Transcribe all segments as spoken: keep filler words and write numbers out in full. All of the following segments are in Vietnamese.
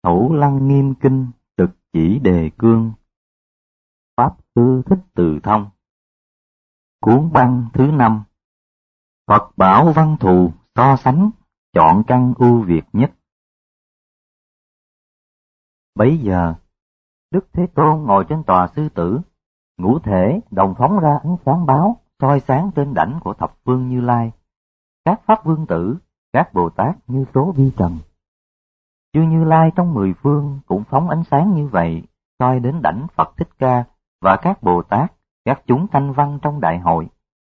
Thủ Lăng Nghiêm Kinh Trực Chỉ Đề Cương. Pháp Sư Thích Từ Thông. Cuốn băng thứ năm. Phật bảo văn thù so sánh, chọn căn ưu việt nhất. Bấy giờ, Đức Thế Tôn ngồi trên tòa sư tử, ngũ thể đồng phóng ra ánh sáng báo, soi sáng trên đảnh của thập phương Như Lai, các pháp vương tử, các Bồ Tát như số vi trần. Chư Như Lai trong mười phương cũng phóng ánh sáng như vậy, soi đến đảnh Phật Thích Ca và các Bồ Tát, các chúng thanh văn trong đại hội.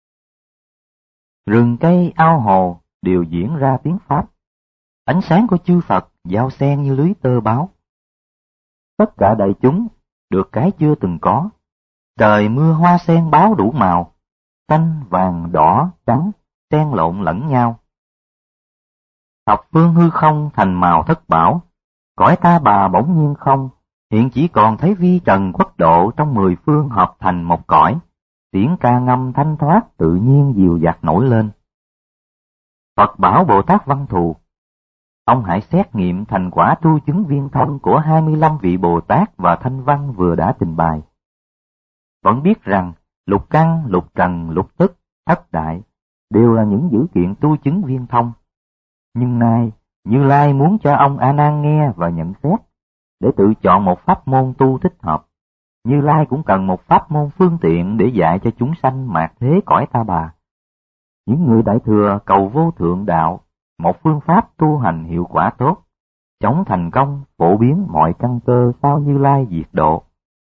Rừng cây, ao hồ đều diễn ra tiếng Pháp. Ánh sáng của chư Phật giao xen như lưới tơ báo. Tất cả đại chúng được cái chưa từng có. Trời mưa hoa sen báo đủ màu, xanh, vàng, đỏ, trắng, xen lộn lẫn nhau. Thập phương hư không thành màu thất bảo, cõi Ta Bà bỗng nhiên không, hiện chỉ còn thấy vi trần quốc độ trong mười phương hợp thành một cõi, tiếng ca ngâm thanh thoát tự nhiên dịu dạt nổi lên. Phật bảo Bồ Tát Văn Thù, ông hãy xét nghiệm thành quả tu chứng viên thông của hai mươi lăm vị Bồ Tát và Thanh Văn vừa đã trình bày. Vẫn biết rằng lục căn, lục trần, lục tức, thất đại đều là những dữ kiện tu chứng viên thông. Nhưng nay, Như Lai muốn cho ông A Nan nghe và nhận xét, để tự chọn một pháp môn tu thích hợp. Như Lai cũng cần một pháp môn phương tiện để dạy cho chúng sanh mạt thế cõi Ta Bà. Những người đại thừa cầu vô thượng đạo, một phương pháp tu hành hiệu quả tốt, chống thành công, phổ biến mọi căn cơ sao Như Lai diệt độ.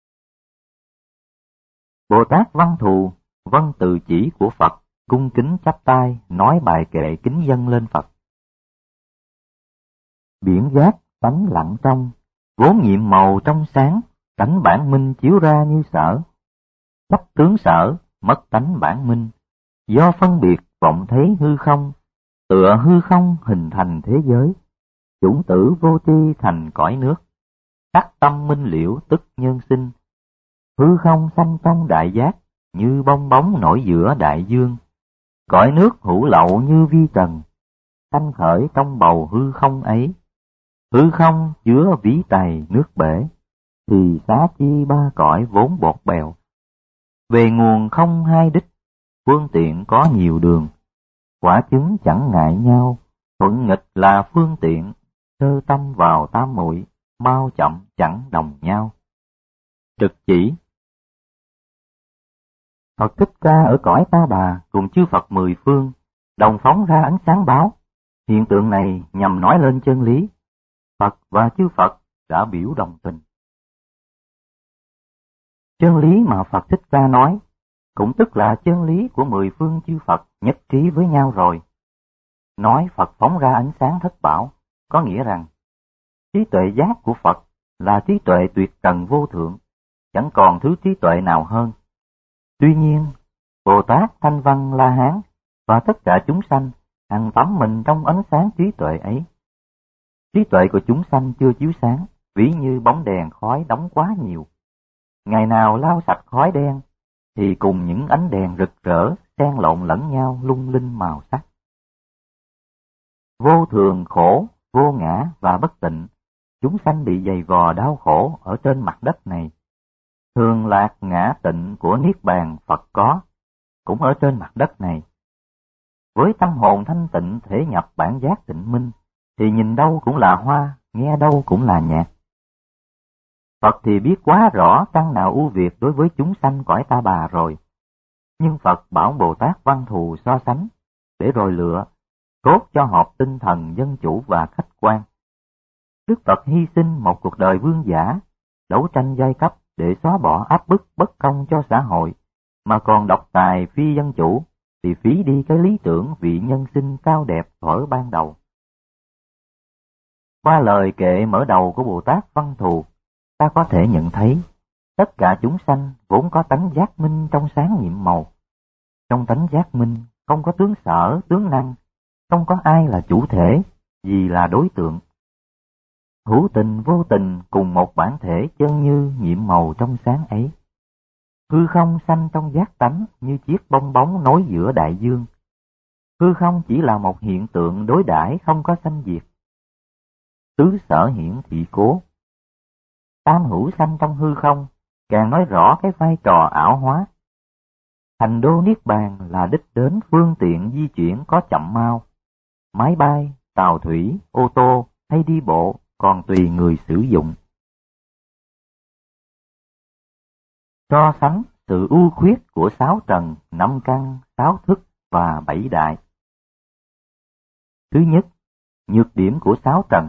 Bồ Tát Văn Thù vâng từ chỉ của Phật, cung kính chắp tay nói bài kệ kính dâng lên Phật. Biển giác tánh lặng trong, vốn nhiệm màu trong sáng, tánh bản minh chiếu ra như sở. Mất tướng sở, mất tánh bản minh, do phân biệt vọng thấy hư không, tựa hư không hình thành thế giới, chủng tử vô tri thành cõi nước, đắc tâm minh liễu tức nhân sinh. Hư không sanh trong đại giác, như bong bóng nổi giữa đại dương, cõi nước hữu lậu như vi trần, sanh khởi trong bầu hư không ấy. Hư không chứa ví tày nước bể, thì xá chi ba cõi vốn bột bèo. Về nguồn không hai đích, phương tiện có nhiều đường, quả chứng chẳng ngại nhau, thuận nghịch là phương tiện, sơ tâm vào tam muội, mau chậm chẳng đồng nhau. Trực chỉ. Phật Thích Ca ở cõi Ta Bà cùng chư Phật mười phương đồng phóng ra ánh sáng báo. Hiện tượng này nhằm nói lên chân lý. Phật và chư Phật đã biểu đồng tình. Chân lý mà Phật Thích Ca nói cũng tức là chân lý của mười phương chư Phật nhất trí với nhau rồi. Nói Phật phóng ra ánh sáng thất bảo có nghĩa rằng trí tuệ giác của Phật là trí tuệ tuyệt trần vô thượng, chẳng còn thứ trí tuệ nào hơn. Tuy nhiên, Bồ Tát, Thanh Văn, La Hán và tất cả chúng sanh hằng tắm mình trong ánh sáng trí tuệ ấy. Trí tuệ của chúng sanh chưa chiếu sáng, ví như bóng đèn khói đóng quá nhiều. Ngày nào lau sạch khói đen, thì cùng những ánh đèn rực rỡ, xen lộn lẫn nhau lung linh màu sắc. Vô thường, khổ, vô ngã và bất tịnh, chúng sanh bị dày vò đau khổ ở trên mặt đất này. Thường lạc ngã tịnh của Niết Bàn Phật có, cũng ở trên mặt đất này. Với tâm hồn thanh tịnh thể nhập bản giác tịnh minh, thì nhìn đâu cũng là hoa, nghe đâu cũng là nhạc. Phật thì biết quá rõ căn nào ưu việt đối với chúng sanh cõi Ta Bà rồi. Nhưng Phật bảo Bồ Tát Văn Thù so sánh, để rồi lựa, cốt cho hợp tinh thần dân chủ và khách quan. Đức Phật hy sinh một cuộc đời vương giả, đấu tranh giai cấp để xóa bỏ áp bức bất công cho xã hội, mà còn độc tài phi dân chủ, thì phí đi cái lý tưởng vị nhân sinh cao đẹp thuở ban đầu. Qua lời kệ mở đầu của Bồ Tát Văn Thù, ta có thể nhận thấy, tất cả chúng sanh vốn có tánh giác minh trong sáng nhiệm màu. Trong tánh giác minh không có tướng sở, tướng năng, không có ai là chủ thể, gì là đối tượng. Hữu tình vô tình cùng một bản thể chân như nhiệm màu trong sáng ấy. Hư không sanh trong giác tánh như chiếc bong bóng nối giữa đại dương. Hư không chỉ là một hiện tượng đối đãi không có sanh diệt. tứ sở hiển thị cố. Tam hữu sanh trong hư không, càng nói rõ cái vai trò ảo hóa. Thành đô niết bàn là đích đến phương tiện di chuyển có chậm mau. Máy bay, tàu thủy, ô tô hay đi bộ còn tùy người sử dụng. So sánh sự ưu khuyết của sáu trần, năm căn, sáu thức và bảy đại. Thứ nhất, nhược điểm của sáu trần.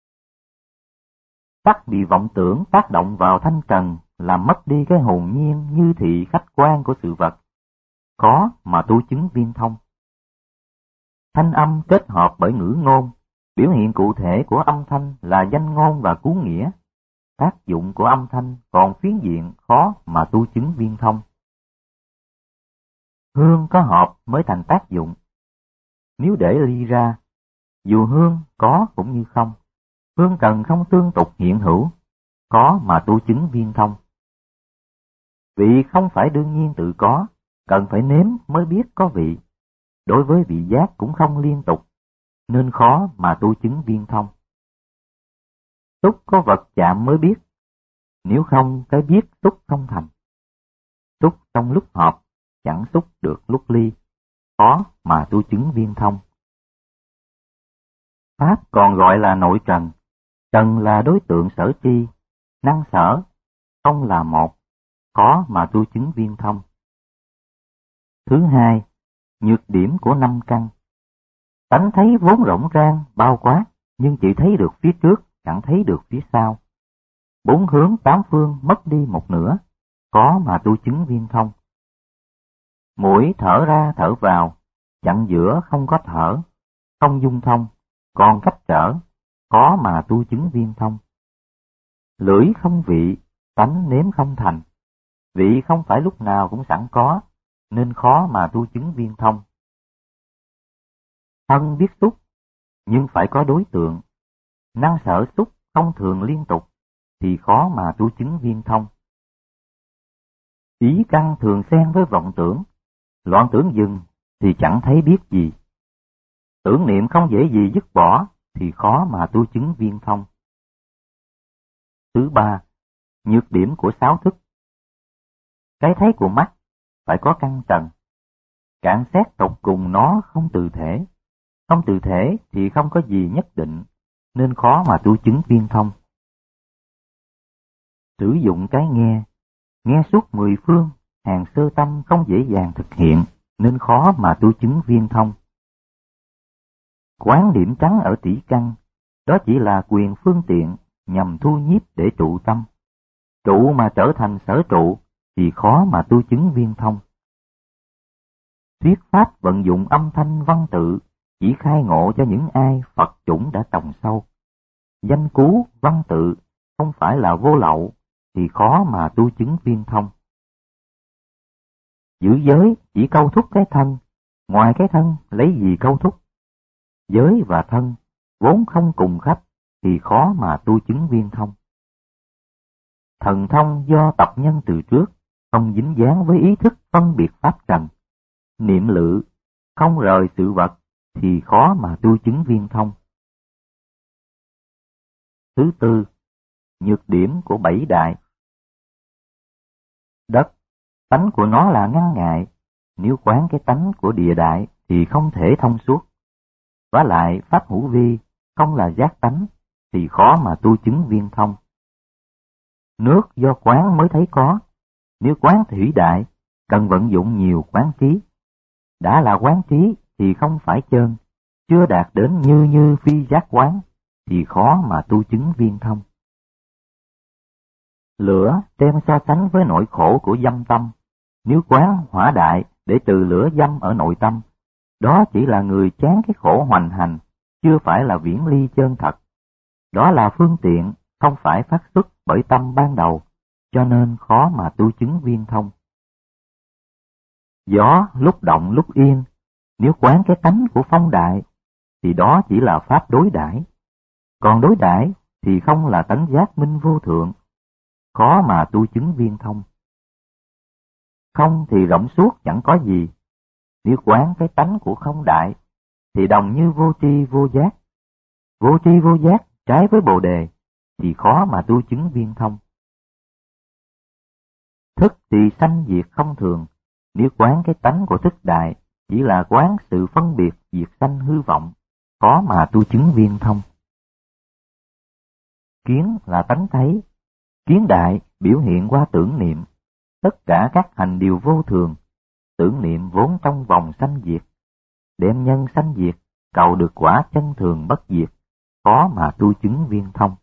Tắc bị vọng tưởng tác động vào thanh trần, làm mất đi cái hồn nhiên như thị khách quan của sự vật, khó mà tu chứng viên thông. Thanh âm kết hợp bởi ngữ ngôn, biểu hiện cụ thể của âm thanh là danh ngôn và cú nghĩa. Tác dụng của âm thanh còn phiến diện, khó mà tu chứng viên thông. Hương có hợp mới thành tác dụng. Nếu để ly ra, dù hương có cũng như không, hương trần không tương tục hiện hữu, có mà tu chứng viên thông. Vị không phải đương nhiên tự có, cần phải nếm mới biết có vị. Đối với vị giác cũng không liên tục, nên khó mà tu chứng viên thông. Xúc có vật chạm mới biết, nếu không cái biết xúc không thành. Xúc trong lúc hợp, chẳng xúc được lúc ly, khó mà tu chứng viên thông. Pháp còn gọi là nội trần, trần là đối tượng sở tri, năng sở, không là một, khó mà tu chứng viên thông. Thứ hai, nhược điểm của năm căn. Tánh thấy vốn rộng rang, bao quát, nhưng chỉ thấy được phía trước, chẳng thấy được phía sau. Bốn hướng tám phương mất đi một nửa, có mà tu chứng viên thông. Mũi thở ra thở vào, chặn giữa không có thở, không dung thông, còn cách trở, có mà tu chứng viên thông. Lưỡi không vị, tánh nếm không thành, vị không phải lúc nào cũng sẵn có, nên khó mà tu chứng viên thông. Thân biết xúc, nhưng phải có đối tượng, năng sở xúc không thường liên tục, thì khó mà tu chứng viên thông. Ý căn thường xen với vọng tưởng, loạn tưởng dừng thì chẳng thấy biết gì. Tưởng niệm không dễ gì dứt bỏ thì khó mà tu chứng viên thông. Thứ ba, nhược điểm của sáu thức. Cái thấy của mắt phải có căn trần. Cạn xét tột cùng nó không từ thể. Không từ thể thì không có gì nhất định, nên khó mà tu chứng viên thông. Sử dụng cái nghe, nghe suốt mười phương, hàng sơ tâm không dễ dàng thực hiện, nên khó mà tu chứng viên thông. Quán điểm trắng ở tỷ căn, đó chỉ là quyền phương tiện nhằm thu nhiếp để trụ tâm. Trụ mà trở thành sở trụ thì khó mà tu chứng viên thông. Thuyết pháp vận dụng âm thanh văn tự chỉ khai ngộ cho những ai Phật chủng đã trồng sâu. Danh cú, văn tự không phải là vô lậu thì khó mà tu chứng viên thông. Giữ giới chỉ câu thúc cái thân, ngoài cái thân lấy gì câu thúc. Giới và thân vốn không cùng khách thì khó mà tu chứng viên thông. Thần thông do tập nhân từ trước, không dính dáng với ý thức phân biệt pháp trần. Niệm lự, không rời sự vật thì khó mà tu chứng viên thông. Thứ tư, nhược điểm của bảy đại. Đất, tánh của nó là ngăn ngại, nếu quán cái tánh của địa đại thì không thể thông suốt. Vả lại pháp hữu vi không là giác tánh thì khó mà tu chứng viên thông. Nước do quán mới thấy có, nếu quán thủy đại cần vận dụng nhiều quán trí. Đã là quán trí thì không phải chơn, chưa đạt đến như như phi giác quán thì khó mà tu chứng viên thông. Lửa đem so sánh với nỗi khổ của dâm tâm, nếu quán hỏa đại để trừ lửa dâm ở nội tâm, đó chỉ là người chán cái khổ hoành hành, chưa phải là viễn ly chân thật. Đó là phương tiện, không phải phát xuất bởi tâm ban đầu, cho nên khó mà tu chứng viên thông. Gió lúc động lúc yên, nếu quán cái tánh của phong đại, thì đó chỉ là pháp đối đãi. Còn đối đãi thì không là tánh giác minh vô thượng, khó mà tu chứng viên thông. Không thì rộng suốt chẳng có gì, nếu quán cái tánh của không đại, thì đồng như vô tri vô giác. Vô tri vô giác trái với Bồ đề thì khó mà tu chứng viên thông. Thức thì sanh diệt không thường, nếu quán cái tánh của thức đại chỉ là quán sự phân biệt diệt sanh hư vọng, khó mà tu chứng viên thông. Kiến là tánh thấy, kiến đại biểu hiện qua tưởng niệm, tất cả các hành đều vô thường, tưởng niệm vốn trong vòng sanh diệt, đem nhân sanh diệt, cầu được quả chân thường bất diệt, khó mà tu chứng viên thông.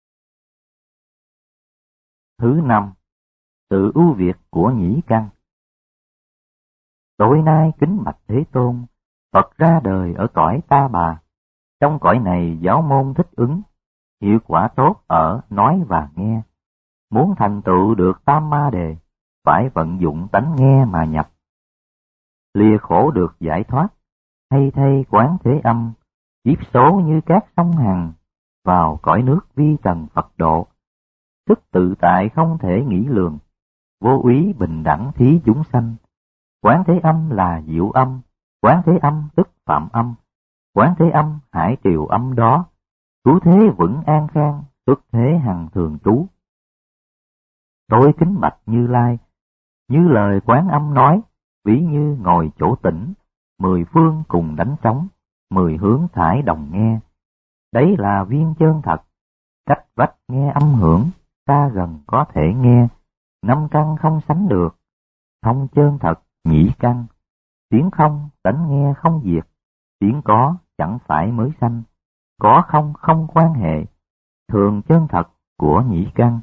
Thứ năm, sự ưu việt của nhĩ căn. Tối nay kính bạch Thế Tôn, Phật ra đời ở cõi Ta Bà. Trong cõi này giáo môn thích ứng, hiệu quả tốt ở nói và nghe. Muốn thành tựu được tam ma đề, phải vận dụng tánh nghe mà nhập. Lìa khổ được giải thoát, hay thay quán thế âm, kiếp số như các sông hằng, vào cõi nước vi trần Phật độ. Sức tự tại không thể nghĩ lường, vô úy bình đẳng thí chúng sanh. Quán thế âm là diệu âm, quán thế âm tức phạm âm, quán thế âm hải triều âm đó, cứu thế vững an khang, xuất thế hằng thường trú. Tôi kính bạch Như Lai, như lời quán âm nói, ví như ngồi chỗ tĩnh, mười phương cùng đánh trống, mười hướng thải đồng nghe. Đấy là viên chân thật, cách vách nghe âm hưởng, ta gần có thể nghe, năm căn không sánh được, thông chân thật nhĩ căn, tiếng không tánh nghe không diệt, tiếng có chẳng phải mới sanh, có không không quan hệ, thường chân thật của nhĩ căn.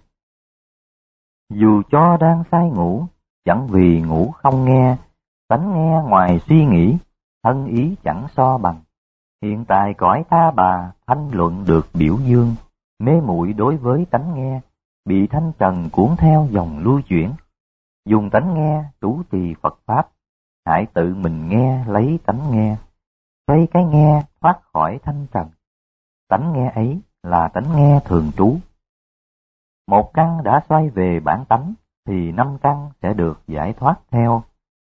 Dù cho đang say ngủ, chẳng vì ngủ không nghe, tánh nghe ngoài suy nghĩ, thân ý chẳng so bằng. Hiện tại cõi Ta Bà thanh luận được biểu dương, mê muội đối với tánh nghe, bị thanh trần cuốn theo dòng lưu chuyển. Dùng tánh nghe trú trì Phật Pháp, hãy tự mình nghe lấy tánh nghe, xoay cái nghe thoát khỏi thanh trần. Tánh nghe ấy là tánh nghe thường trú. Một căn đã xoay về bản tánh, thì năm căn sẽ được giải thoát theo.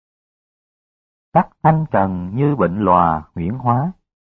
Sắc thanh trần như bệnh lòa huyễn hóa,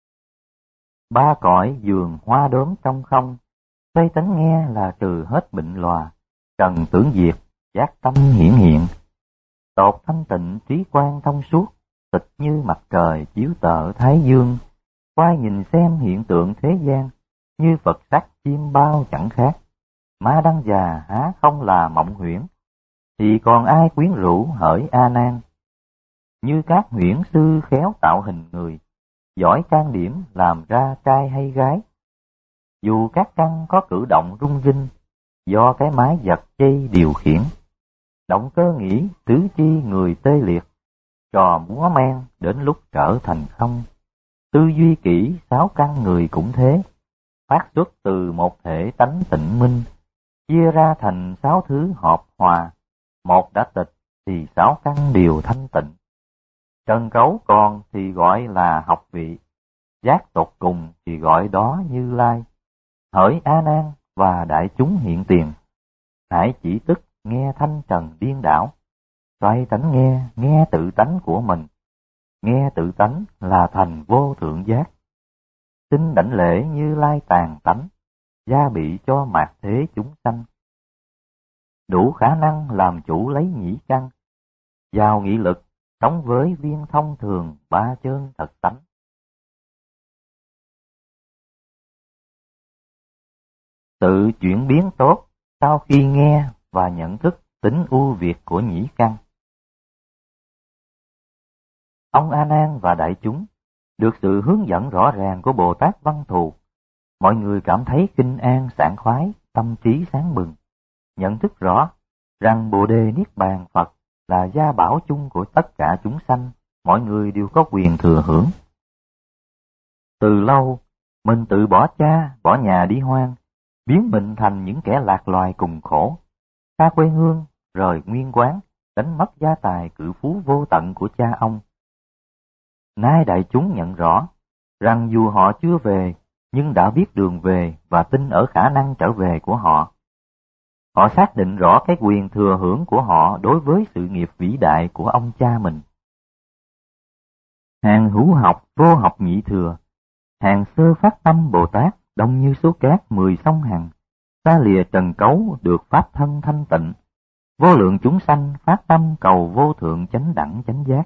ba cõi giường hoa đốm trong không, xoay tánh nghe là trừ hết bệnh lòa, trần tưởng diệt, giác tâm hiển hiện. Tột thanh tịnh trí quan thông suốt, tịch như mặt trời chiếu tợ thái dương, quay nhìn xem hiện tượng thế gian, như Phật sắc chiêm bao chẳng khác. Ma đăng già há không là mộng huyễn, thì còn ai quyến rũ hỡi A Nan. Như các huyễn sư khéo tạo hình người, giỏi trang điểm làm ra trai hay gái. Dù các căn có cử động rung rinh, do cái mái vật dây điều khiển. Động cơ nghĩ tứ chi người tê liệt, trò múa men đến lúc trở thành không. Tư duy kỹ sáu căn người cũng thế, phát xuất từ một thể tánh tịnh minh, chia ra thành sáu thứ hợp hòa. Một đã tịch thì sáu căn đều thanh tịnh. Trần cấu còn thì gọi là học vị, giác tột cùng thì gọi đó Như Lai. Hỡi A Nan và đại chúng hiện tiền, hãy chỉ tức nghe thanh trần điên đảo, xoay tánh nghe, nghe tự tánh của mình. Nghe tự tánh là thành vô thượng giác. Xin đảnh lễ Như Lai tàn tánh, gia bị cho mạt thế chúng sanh. Đủ khả năng làm chủ lấy nhĩ căn, giàu nghị lực, sống với viên thông thường ba chân thật tánh. Tự chuyển biến tốt sau khi nghe và nhận thức tính ưu việt của nhĩ căn. Ông A Nan và đại chúng được sự hướng dẫn rõ ràng của Bồ Tát Văn Thù, mọi người cảm thấy kinh an sảng khoái, tâm trí sáng bừng, nhận thức rõ rằng Bồ Đề Niết Bàn Phật là gia bảo chung của tất cả chúng sanh, mọi người đều có quyền thừa hưởng. Từ lâu, mình tự bỏ cha, bỏ nhà đi hoang, biến mình thành những kẻ lạc loài cùng khổ, xa quê hương, rời nguyên quán, đánh mất gia tài cự phú vô tận của cha ông. Nay đại chúng nhận rõ rằng dù họ chưa về, nhưng đã biết đường về và tin ở khả năng trở về của họ. Họ xác định rõ cái quyền thừa hưởng của họ đối với sự nghiệp vĩ đại của ông cha mình. Hàng hữu học vô học nhị thừa, hàng sơ phát tâm Bồ Tát đông như số cát mười sông Hằng, xa lìa trần cấu được pháp thân thanh tịnh, vô lượng chúng sanh phát tâm cầu vô thượng chánh đẳng chánh giác.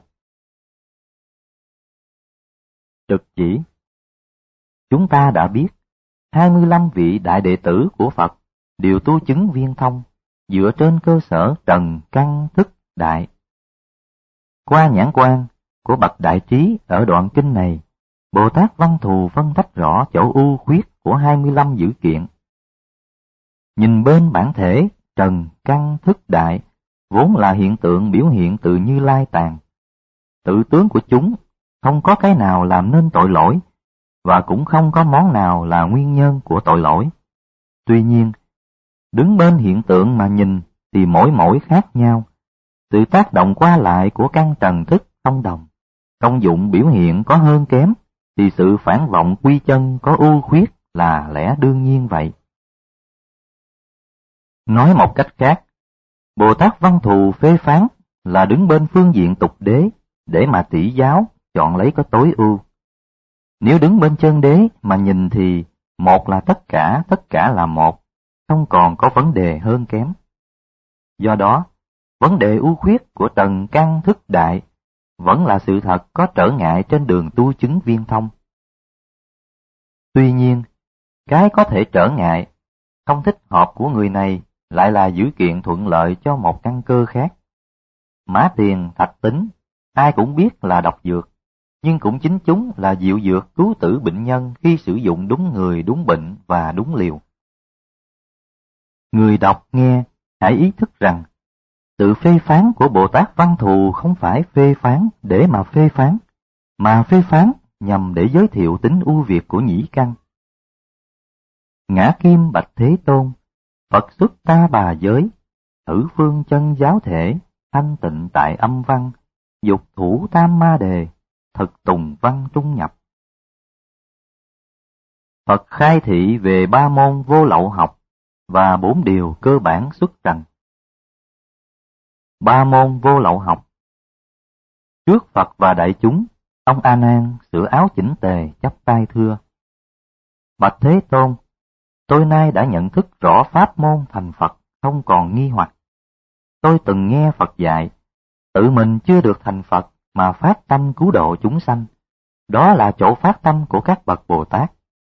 Trực chỉ. Chúng ta đã biết, hai mươi lăm vị đại đệ tử của Phật đều tu chứng viên thông, dựa trên cơ sở trần căn thức đại. Qua nhãn quan của bậc đại trí ở đoạn kinh này, Bồ Tát Văn Thù phân tách rõ chỗ ưu khuyết của hai mươi lăm dữ kiện. Nhìn bên bản thể trần căn thức đại, vốn là hiện tượng biểu hiện từ Như Lai tàn. Tự tướng của chúng không có cái nào làm nên tội lỗi, và cũng không có món nào là nguyên nhân của tội lỗi. Tuy nhiên, đứng bên hiện tượng mà nhìn thì mỗi mỗi khác nhau, sự tác động qua lại của căn trần thức không đồng, công dụng biểu hiện có hơn kém, thì sự phản vọng quy chân có ưu khuyết là lẽ đương nhiên vậy. Nói một cách khác, Bồ Tát Văn Thù phê phán là đứng bên phương diện tục đế để mà tỷ giáo chọn lấy có tối ưu. Nếu đứng bên chân đế mà nhìn thì một là tất cả, tất cả là một, không còn có vấn đề hơn kém. Do đó, vấn đề ưu khuyết của trần căn thức đại vẫn là sự thật có trở ngại trên đường tu chứng viên thông. Tuy nhiên, cái có thể trở ngại, không thích hợp của người này lại là dữ kiện thuận lợi cho một căn cơ khác. Mã tiền, thạch tính, ai cũng biết là độc dược, nhưng cũng chính chúng là diệu dược cứu tử bệnh nhân khi sử dụng đúng người, đúng bệnh và đúng liều. Người đọc nghe, hãy ý thức rằng, sự phê phán của Bồ Tát Văn Thù không phải phê phán để mà phê phán, mà phê phán nhằm để giới thiệu tính ưu việt của nhĩ căn. Ngã Kim bạch Thế Tôn, Phật xuất ta bà giới, thử phương chân giáo thể, thanh tịnh tại âm văn, dục thủ tam ma đề, thực tùng văn trung nhập. Phật khai thị về ba môn vô lậu học và bốn điều cơ bản xuất trần. Ba môn vô lậu học. Trước Phật và đại chúng, ông A Nan sửa áo chỉnh tề chắp tay thưa: Bạch Thế Tôn, tôi nay đã nhận thức rõ pháp môn thành Phật, không còn nghi hoặc. Tôi từng nghe Phật dạy, tự mình chưa được thành Phật mà phát tâm cứu độ chúng sanh, đó là chỗ phát tâm của các bậc Bồ Tát.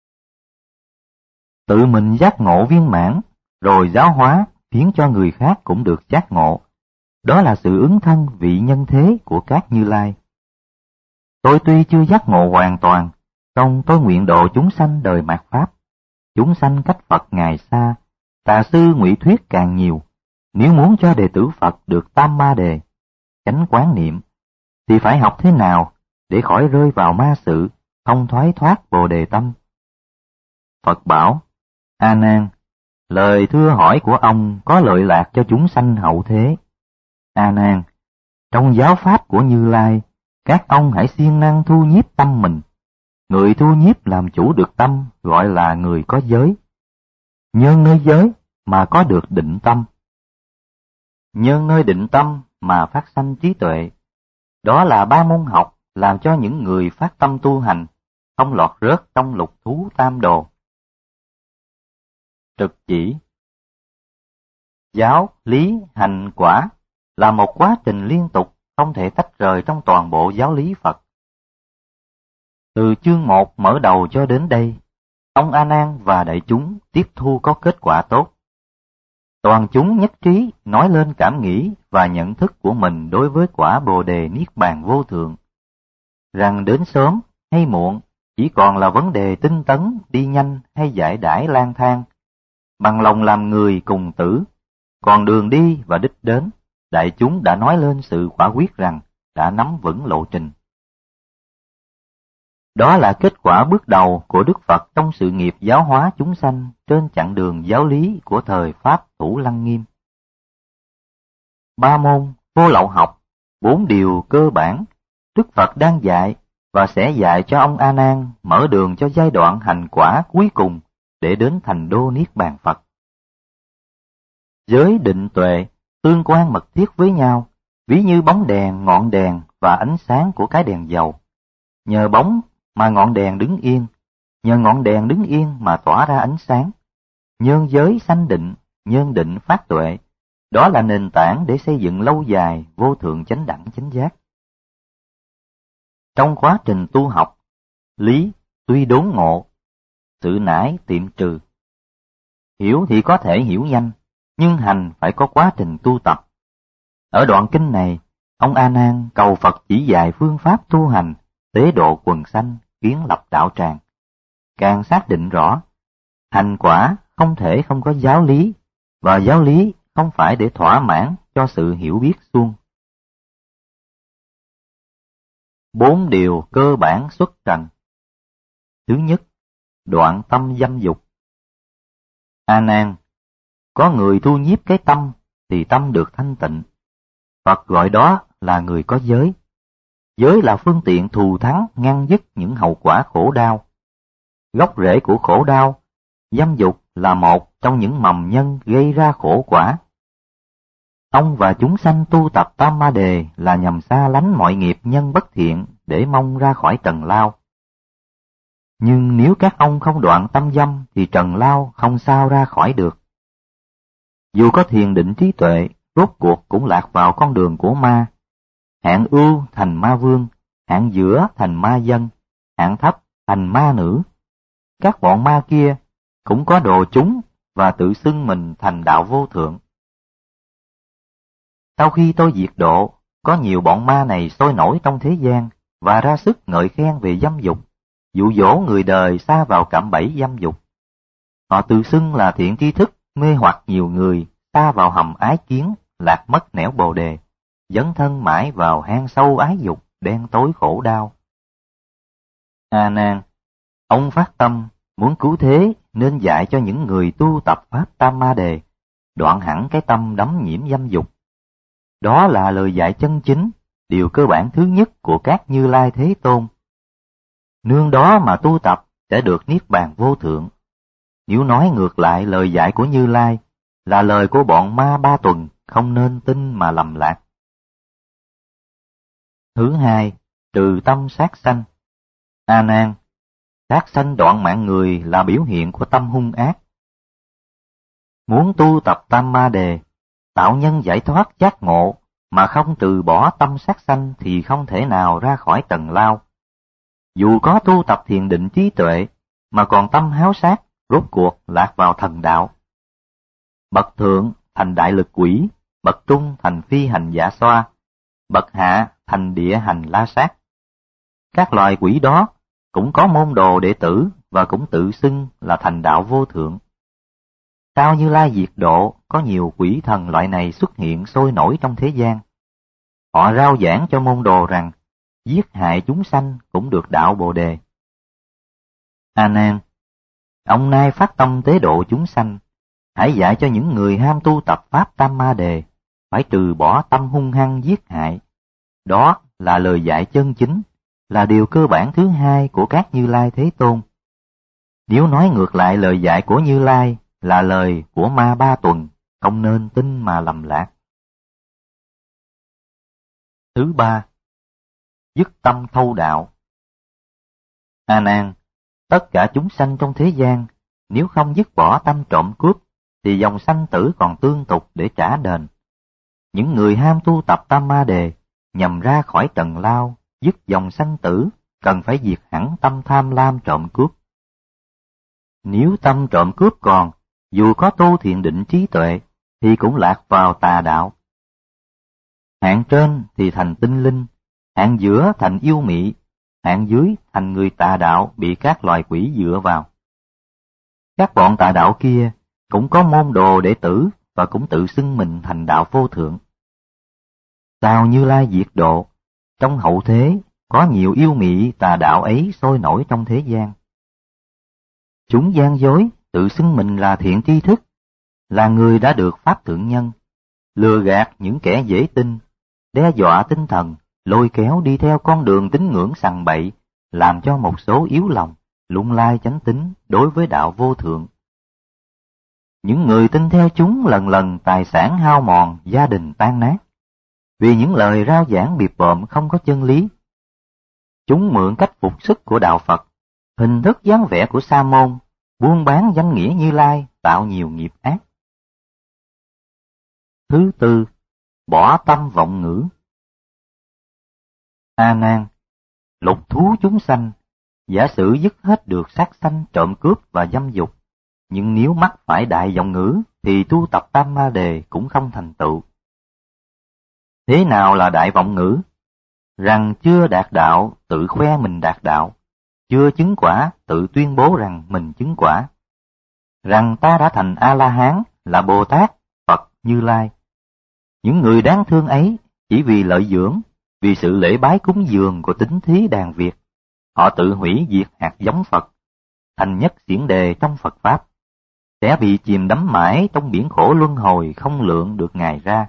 Tự mình giác ngộ viên mãn, rồi giáo hóa khiến cho người khác cũng được giác ngộ, đó là sự ứng thân vị nhân thế của các Như Lai. Tôi tuy chưa giác ngộ hoàn toàn, song tôi nguyện độ chúng sanh đời mạt Pháp. Chúng sanh cách Phật ngày xa, tà sư ngụy thuyết càng nhiều. Nếu muốn cho đệ tử Phật được tam ma đề, chánh quán niệm, thì phải học thế nào để khỏi rơi vào ma sự, không thoái thoát bồ đề tâm? Phật bảo: A Nan, lời thưa hỏi của ông có lợi lạc cho chúng sanh hậu thế. A Nan, trong giáo pháp của Như Lai, các ông hãy siêng năng thu nhiếp tâm mình. Người thu nhiếp làm chủ được tâm gọi là người có giới. Nhân nơi giới mà có được định tâm. Nhân nơi định tâm mà phát sanh trí tuệ. Đó là ba môn học làm cho những người phát tâm tu hành không lọt rớt trong lục thú tam đồ. Trực chỉ. Giáo, lý, hành, quả là một quá trình liên tục không thể tách rời trong toàn bộ giáo lý Phật. Từ chương một mở đầu cho đến đây, ông A Nan và đại chúng tiếp thu có kết quả tốt. Toàn chúng nhất trí nói lên cảm nghĩ và nhận thức của mình đối với quả Bồ đề Niết Bàn vô thượng, rằng đến sớm hay muộn chỉ còn là vấn đề tinh tấn, đi nhanh hay giải đãi lang thang, bằng lòng làm người cùng tử, còn đường đi và đích đến, đại chúng đã nói lên sự quả quyết rằng đã nắm vững lộ trình. Đó là kết quả bước đầu của Đức Phật trong sự nghiệp giáo hóa chúng sanh trên chặng đường giáo lý của thời Pháp Thủ Lăng Nghiêm. Ba môn vô lậu học, bốn điều cơ bản, Đức Phật đang dạy và sẽ dạy cho ông A Nan mở đường cho giai đoạn hành quả cuối cùng để đến thành đô Niết Bàn Phật. Giới định tuệ tương quan mật thiết với nhau, ví như bóng đèn, ngọn đèn và ánh sáng của cái đèn dầu. Nhờ bóng mà ngọn đèn đứng yên, nhờ ngọn đèn đứng yên mà tỏa ra ánh sáng. Nhân giới sanh định, nhân định phát tuệ, đó là nền tảng để xây dựng lâu dài vô thượng chánh đẳng chánh giác. Trong quá trình tu học, lý tuy đốn ngộ, sự nãi tiệm trừ. Hiểu thì có thể hiểu nhanh, nhưng hành phải có quá trình tu tập. Ở đoạn kinh này, ông A Nan cầu Phật chỉ dạy phương pháp tu hành, tế độ quần sanh, kiến lập đạo tràng. Càng xác định rõ, hành quả không thể không có giáo lý, và giáo lý không phải để thỏa mãn cho sự hiểu biết suông. Bốn điều cơ bản xuất trần. Thứ nhất, đoạn tâm dâm dục. A Nan, có người thu nhiếp cái tâm thì tâm được thanh tịnh. Phật gọi đó là người có giới. Giới là phương tiện thù thắng ngăn dứt những hậu quả khổ đau. Gốc rễ của khổ đau, dâm dục là một trong những mầm nhân gây ra khổ quả. Ông và chúng sanh tu tập Tam Ma Đề là nhằm xa lánh mọi nghiệp nhân bất thiện để mong ra khỏi trần lao. Nhưng nếu các ông không đoạn tâm dâm thì trần lao không sao ra khỏi được. Dù có thiền định trí tuệ, rốt cuộc cũng lạc vào con đường của ma. Hạng ưu thành ma vương, hạng giữa thành ma dân, hạng thấp thành ma nữ. Các bọn ma kia cũng có đồ chúng và tự xưng mình thành đạo vô thượng. Sau khi tôi diệt độ, có nhiều bọn ma này sôi nổi trong thế gian và ra sức ngợi khen về dâm dục, dụ dỗ người đời sa vào cạm bẫy dâm dục. Họ tự xưng là thiện tri thức, mê hoặc nhiều người sa vào hầm ái kiến, lạc mất nẻo bồ đề, dấn thân mãi vào hang sâu ái dục, đen tối khổ đau. A Nan, ông phát tâm muốn cứu thế nên dạy cho những người tu tập pháp Tam Ma Đề, đoạn hẳn cái tâm đắm nhiễm dâm dục. Đó là lời dạy chân chính, điều cơ bản thứ nhất của các Như Lai Thế Tôn. Nương đó mà tu tập sẽ được niết bàn vô thượng. Nếu nói ngược lại lời dạy của Như Lai là lời của bọn ma ba tuần, không nên tin mà lầm lạc. Thứ hai, trừ tâm sát sanh. A Nan, sát sanh đoạn mạng người là biểu hiện của tâm hung ác. Muốn tu tập Tam Ma Đề, tạo nhân giải thoát giác ngộ, mà không trừ bỏ tâm sát sanh thì không thể nào ra khỏi trần lao. Dù có tu tập thiền định trí tuệ, mà còn tâm háo sát, rốt cuộc lạc vào thần đạo. Bậc thượng thành đại lực quỷ, bậc trung thành phi hành dạ xoa, bậc hạ thành địa hành la sát. Các loài quỷ đó cũng có môn đồ đệ tử và cũng tự xưng là thành đạo vô thượng. Sau Như Lai diệt độ, có nhiều quỷ thần loại này xuất hiện sôi nổi trong thế gian. Họ rao giảng cho môn đồ rằng, giết hại chúng sanh cũng được đạo Bồ Đề. A Nan, ông nay phát tâm tế độ chúng sanh, hãy dạy cho những người ham tu tập pháp Tam Ma Đề, phải trừ bỏ tâm hung hăng giết hại. Đó là lời dạy chân chính, là điều cơ bản thứ hai của các Như Lai Thế Tôn. Nếu nói ngược lại lời dạy của Như Lai là lời của ma ba tuần, không nên tin mà lầm lạc. Thứ ba, dứt tâm thâu đạo. A Nan, tất cả chúng sanh trong thế gian, nếu không dứt bỏ tâm trộm cướp, thì dòng sanh tử còn tương tục để trả đền. Những người ham tu tập Tam Ma Đề, nhằm ra khỏi trần lao, dứt dòng sanh tử, cần phải diệt hẳn tâm tham lam trộm cướp. Nếu tâm trộm cướp còn, dù có tu thiền định trí tuệ, thì cũng lạc vào tà đạo. Hạng trên thì thành tinh linh, hạng giữa thành yêu mị, hạng dưới thành người tà đạo bị các loài quỷ dựa vào. Các bọn tà đạo kia cũng có môn đồ đệ tử và cũng tự xưng mình thành đạo vô thượng. Sau Như Lai diệt độ, trong hậu thế có nhiều yêu mị tà đạo ấy sôi nổi trong thế gian. Chúng gian dối, tự xưng mình là thiện tri thức, là người đã được pháp thượng nhân, lừa gạt những kẻ dễ tin, đe dọa tinh thần, lôi kéo đi theo con đường tín ngưỡng sằng bậy, làm cho một số yếu lòng, lung lai chánh tín đối với đạo vô thượng. Những người tin theo chúng lần lần tài sản hao mòn, gia đình tan nát, vì những lời rao giảng bịp bợm không có chân lý. Chúng mượn cách phục sức của đạo Phật, Hình thức dáng vẻ của sa môn, buôn bán danh nghĩa Như Lai tạo nhiều nghiệp ác. Thứ tư, bỏ tâm vọng ngữ. A Nan, lục thú chúng sanh, giả sử dứt hết được sát sanh, trộm cướp và dâm dục, nhưng nếu mắc phải đại vọng ngữ thì tu tập tam ma đề cũng không thành tựu. Thế nào là đại vọng ngữ? Rằng chưa đạt đạo tự khoe mình đạt đạo, chưa chứng quả tự tuyên bố rằng mình chứng quả, rằng ta đã thành A-la-hán là Bồ Tát, Phật, Như Lai. Những người đáng thương ấy chỉ vì lợi dưỡng, vì sự lễ bái cúng dường của tín thí đàn Việt, họ tự hủy diệt hạt giống Phật, thành nhất xiển đề trong Phật Pháp, sẽ bị chìm đắm mãi trong biển khổ luân hồi không lượng được Ngài ra.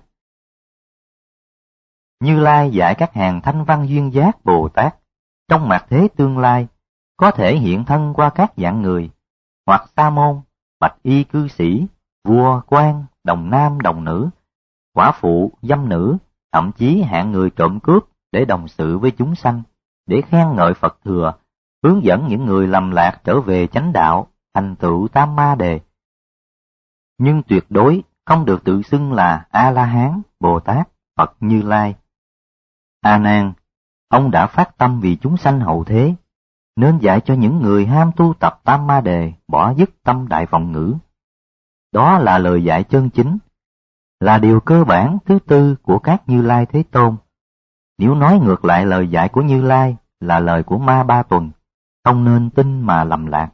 Như Lai dạy các hàng thanh văn duyên giác Bồ Tát, trong mạt thế tương lai, có thể hiện thân qua các dạng người, hoặc sa môn, bạch y cư sĩ, vua, quan, đồng nam, đồng nữ, quả phụ, dâm nữ, thậm chí hạng người trộm cướp để đồng sự với chúng sanh, để khen ngợi Phật thừa, hướng dẫn những người lầm lạc trở về chánh đạo, thành tựu tam ma đề. Nhưng tuyệt đối không được tự xưng là A-la-hán, Bồ Tát, Phật, Như Lai. A Nan, ông đã phát tâm vì chúng sanh hậu thế, nên dạy cho những người ham tu tập tam ma đề bỏ dứt tâm đại vọng ngữ. Đó là lời dạy chân chính, là điều cơ bản thứ tư của các Như Lai Thế Tôn. Nếu nói ngược lại lời dạy của Như Lai là lời của ma ba tuần, không nên tin mà lầm lạc.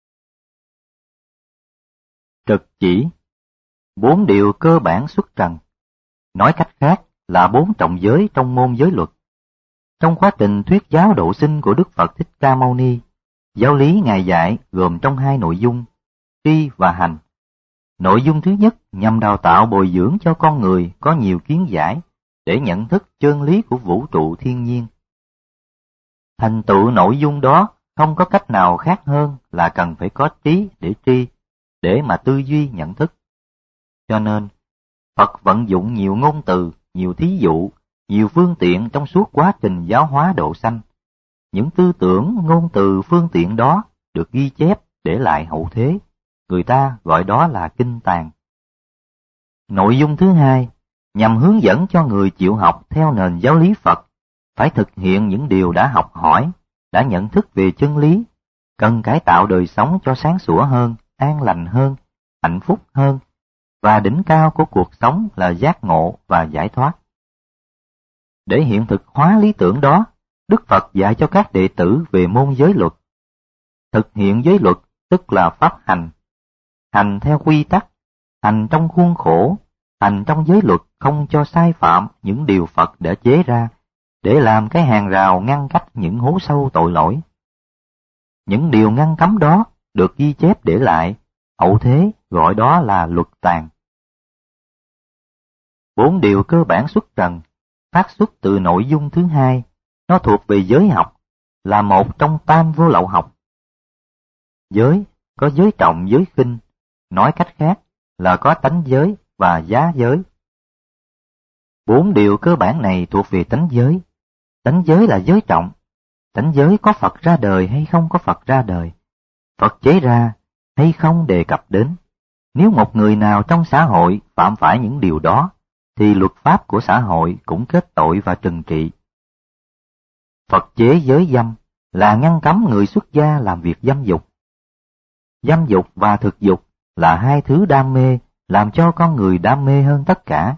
Trực chỉ, bốn điều cơ bản xuất trần, nói cách khác là bốn trọng giới trong môn giới luật. Trong quá trình thuyết giáo độ sinh của Đức Phật Thích Ca Mâu Ni, giáo lý Ngài dạy gồm trong hai nội dung, tri và hành. Nội dung thứ nhất nhằm đào tạo bồi dưỡng cho con người có nhiều kiến giải để nhận thức chân lý của vũ trụ thiên nhiên. Thành tựu nội dung đó không có cách nào khác hơn là cần phải có trí để tri, để mà tư duy nhận thức. Cho nên, Phật vận dụng nhiều ngôn từ, nhiều thí dụ, nhiều phương tiện trong suốt quá trình giáo hóa độ sanh. Những tư tưởng, ngôn từ, phương tiện đó được ghi chép để lại hậu thế. Người ta gọi đó là kinh tàng. Nội dung thứ hai, nhằm hướng dẫn cho người chịu học theo nền giáo lý Phật, phải thực hiện những điều đã học hỏi, đã nhận thức về chân lý, cần cải tạo đời sống cho sáng sủa hơn, an lành hơn, hạnh phúc hơn, và đỉnh cao của cuộc sống là giác ngộ và giải thoát. Để hiện thực hóa lý tưởng đó, Đức Phật dạy cho các đệ tử về môn giới luật. Thực hiện giới luật tức là pháp hành, hành theo quy tắc, hành trong khuôn khổ, hành trong giới luật không cho sai phạm những điều Phật đã chế ra, để làm cái hàng rào ngăn cách những hố sâu tội lỗi. Những điều ngăn cấm đó được ghi chép để lại, hậu thế gọi đó là luật tàng. Bốn điều cơ bản xuất trần, phát xuất từ nội dung thứ hai, nó thuộc về giới học, là một trong tam vô lậu học. Giới có giới trọng, giới khinh, nói cách khác là có tánh giới và giá giới. Bốn điều cơ bản này thuộc về tánh giới. Tánh giới là giới trọng. Tánh giới có Phật ra đời hay không có Phật ra đời, Phật chế ra hay không đề cập đến. Nếu một người nào trong xã hội phạm phải những điều đó, thì luật pháp của xã hội cũng kết tội và trừng trị. Phật chế giới dâm là ngăn cấm người xuất gia làm việc dâm dục. Dâm dục và thực dục là hai thứ đam mê, làm cho con người đam mê hơn tất cả.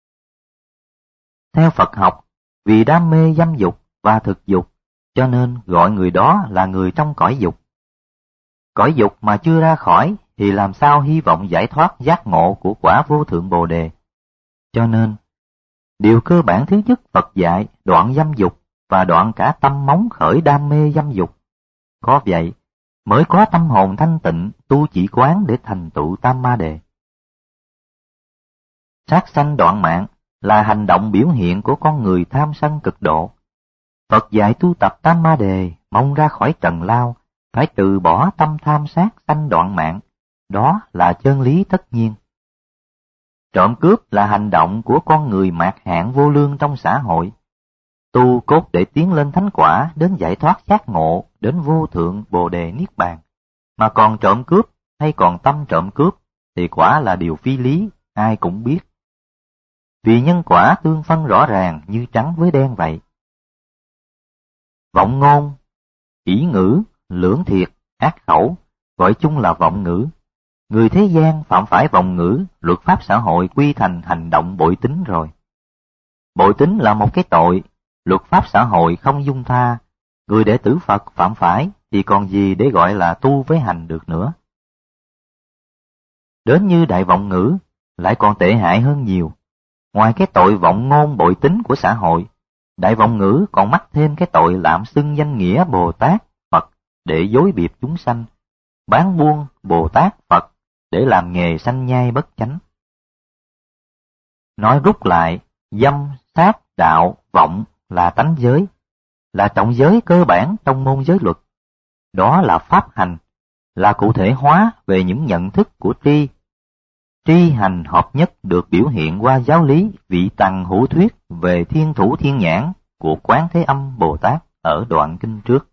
Theo Phật học, vì đam mê dâm dục và thực dục, cho nên gọi người đó là người trong cõi dục. Cõi dục mà chưa ra khỏi thì làm sao hy vọng giải thoát giác ngộ của quả vô thượng Bồ Đề. Cho nên, điều cơ bản thứ nhất Phật dạy đoạn dâm dục và đoạn cả tâm móng khởi đam mê dâm dục. Có vậy, mới có tâm hồn thanh tịnh tu chỉ quán để thành tựu tam ma đề. Sát sanh đoạn mạng là hành động biểu hiện của con người tham sân cực độ. Phật dạy tu tập tam ma đề, mong ra khỏi trần lao, phải từ bỏ tâm tham sát sanh đoạn mạng, đó là chân lý tất nhiên. Trộm cướp là hành động của con người mạt hạn vô lương trong xã hội. tu cốt để tiến lên thánh quả, đến giải thoát giác ngộ, đến vô thượng bồ đề niết bàn, mà còn trộm cướp hay còn tâm trộm cướp thì quả là điều phi lý, ai cũng biết. Vì nhân quả tương phân rõ ràng như trắng với đen vậy. Vọng ngôn, ỷ ngữ, lưỡng thiệt, ác khẩu, gọi chung là vọng ngữ. Người thế gian phạm phải vọng ngữ, luật pháp xã hội quy thành hành động bội tín rồi. Bội tín là một cái tội, luật pháp xã hội không dung tha. Người đệ tử Phật phạm phải thì còn gì để gọi là tu với hành được nữa. Đến như đại vọng ngữ lại còn tệ hại hơn nhiều. Ngoài cái tội vọng ngôn bội tín của xã hội, đại vọng ngữ còn mắc thêm cái tội lạm xưng danh nghĩa Bồ Tát, Phật để dối bịp chúng sanh, bán buôn Bồ Tát, Phật để làm nghề sanh nhai bất chánh. Nói rút lại, dâm, sát, đạo, vọng là tánh giới, là trọng giới cơ bản trong môn giới luật. Đó là pháp hành, là cụ thể hóa về những nhận thức của tri. Tri hành hợp nhất được biểu hiện qua giáo lý vị tằng hữu thuyết về thiên thủ thiên nhãn của Quán Thế Âm Bồ Tát ở đoạn kinh trước.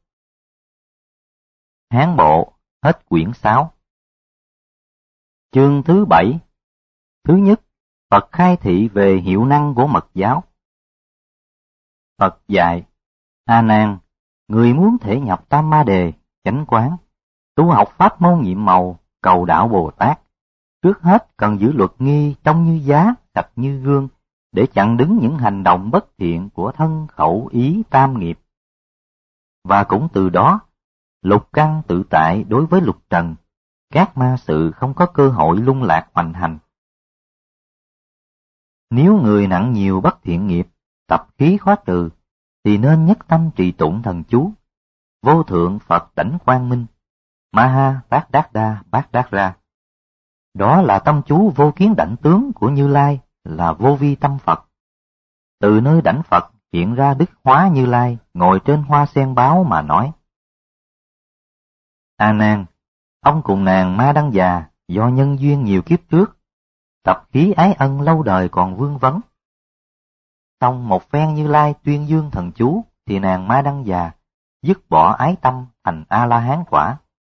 Hán bộ, hết quyển sáu. Chương thứ bảy. Thứ nhất, Phật khai thị về hiệu năng của mật giáo. Phật dạy, A Nan, người muốn thể nhập Tam Ma Đề, chánh quán, tu học pháp môn nhiệm màu, cầu đạo Bồ Tát, trước hết cần giữ luật nghi trong như giá, sạch như gương, để chặn đứng những hành động bất thiện của thân khẩu ý tam nghiệp. Và cũng từ đó, lục căn tự tại đối với lục trần, các ma sự không có cơ hội lung lạc hoành hành. Nếu người nặng nhiều bất thiện nghiệp, tập khí khó trừ, thì nên nhất tâm trì tụng thần chú, vô thượng Phật đảnh quang minh, Maha Tát Đát Đa Bát Đát Ra. Đó là tâm chú vô kiến đảnh tướng của Như Lai, là vô vi tâm Phật. Từ nơi đảnh Phật hiện ra Đức Hóa Như Lai, ngồi trên hoa sen báo mà nói. A Nan, ông cùng nàng Ma Đăng Già do nhân duyên nhiều kiếp trước, tập khí ái ân lâu đời còn vương vấn. Xong một phen Như Lai tuyên dương thần chú, thì nàng Ma Đăng Già dứt bỏ ái tâm thành A-la-hán quả.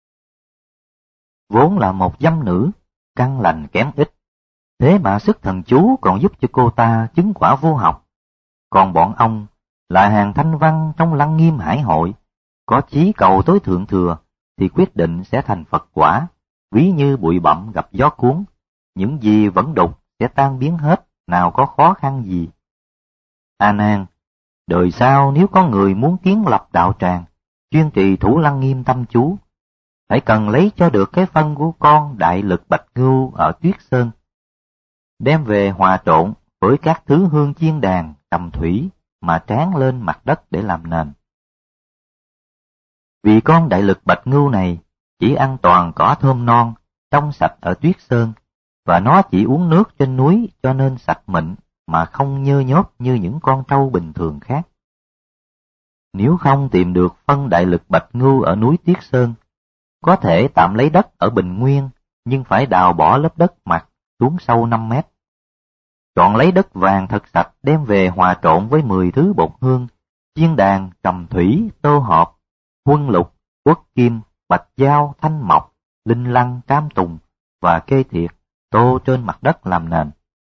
Vốn là một dâm nữ, căn lành kém ít, thế mà sức thần chú còn giúp cho cô ta chứng quả vô học. Còn bọn ông là hàng thanh văn trong Lăng Nghiêm Hải Hội, có chí cầu tối thượng thừa, thì quyết định sẽ thành Phật quả, ví như bụi bặm gặp gió cuốn, những gì vẫn đục sẽ tan biến hết, nào có khó khăn gì. A Nan, đời sau nếu có người muốn kiến lập đạo tràng, chuyên trì thủ Lăng Nghiêm tâm chú, phải cần lấy cho được cái phân của con đại lực bạch ngưu ở Tuyết Sơn, đem về hòa trộn với các thứ hương chiên đàn, trầm thủy mà tráng lên mặt đất để làm nền. Vì con đại lực bạch ngưu này chỉ ăn toàn cỏ thơm non, trong sạch ở Tuyết Sơn, và nó chỉ uống nước trên núi cho nên sạch mịn mà không nhơ nhớp như những con trâu bình thường khác. Nếu không tìm được phân đại lực bạch ngưu ở núi Tuyết Sơn, có thể tạm lấy đất ở Bình Nguyên, nhưng phải đào bỏ lớp đất mặt xuống sâu năm mét. Chọn lấy đất vàng thật sạch đem về hòa trộn với mười thứ bột hương, chiên đàn, trầm thủy, tô hộp, huân lục, uất kim, bạch dao, thanh mộc, linh lăng, cam tùng và kê thiệt, tô trên mặt đất làm nền.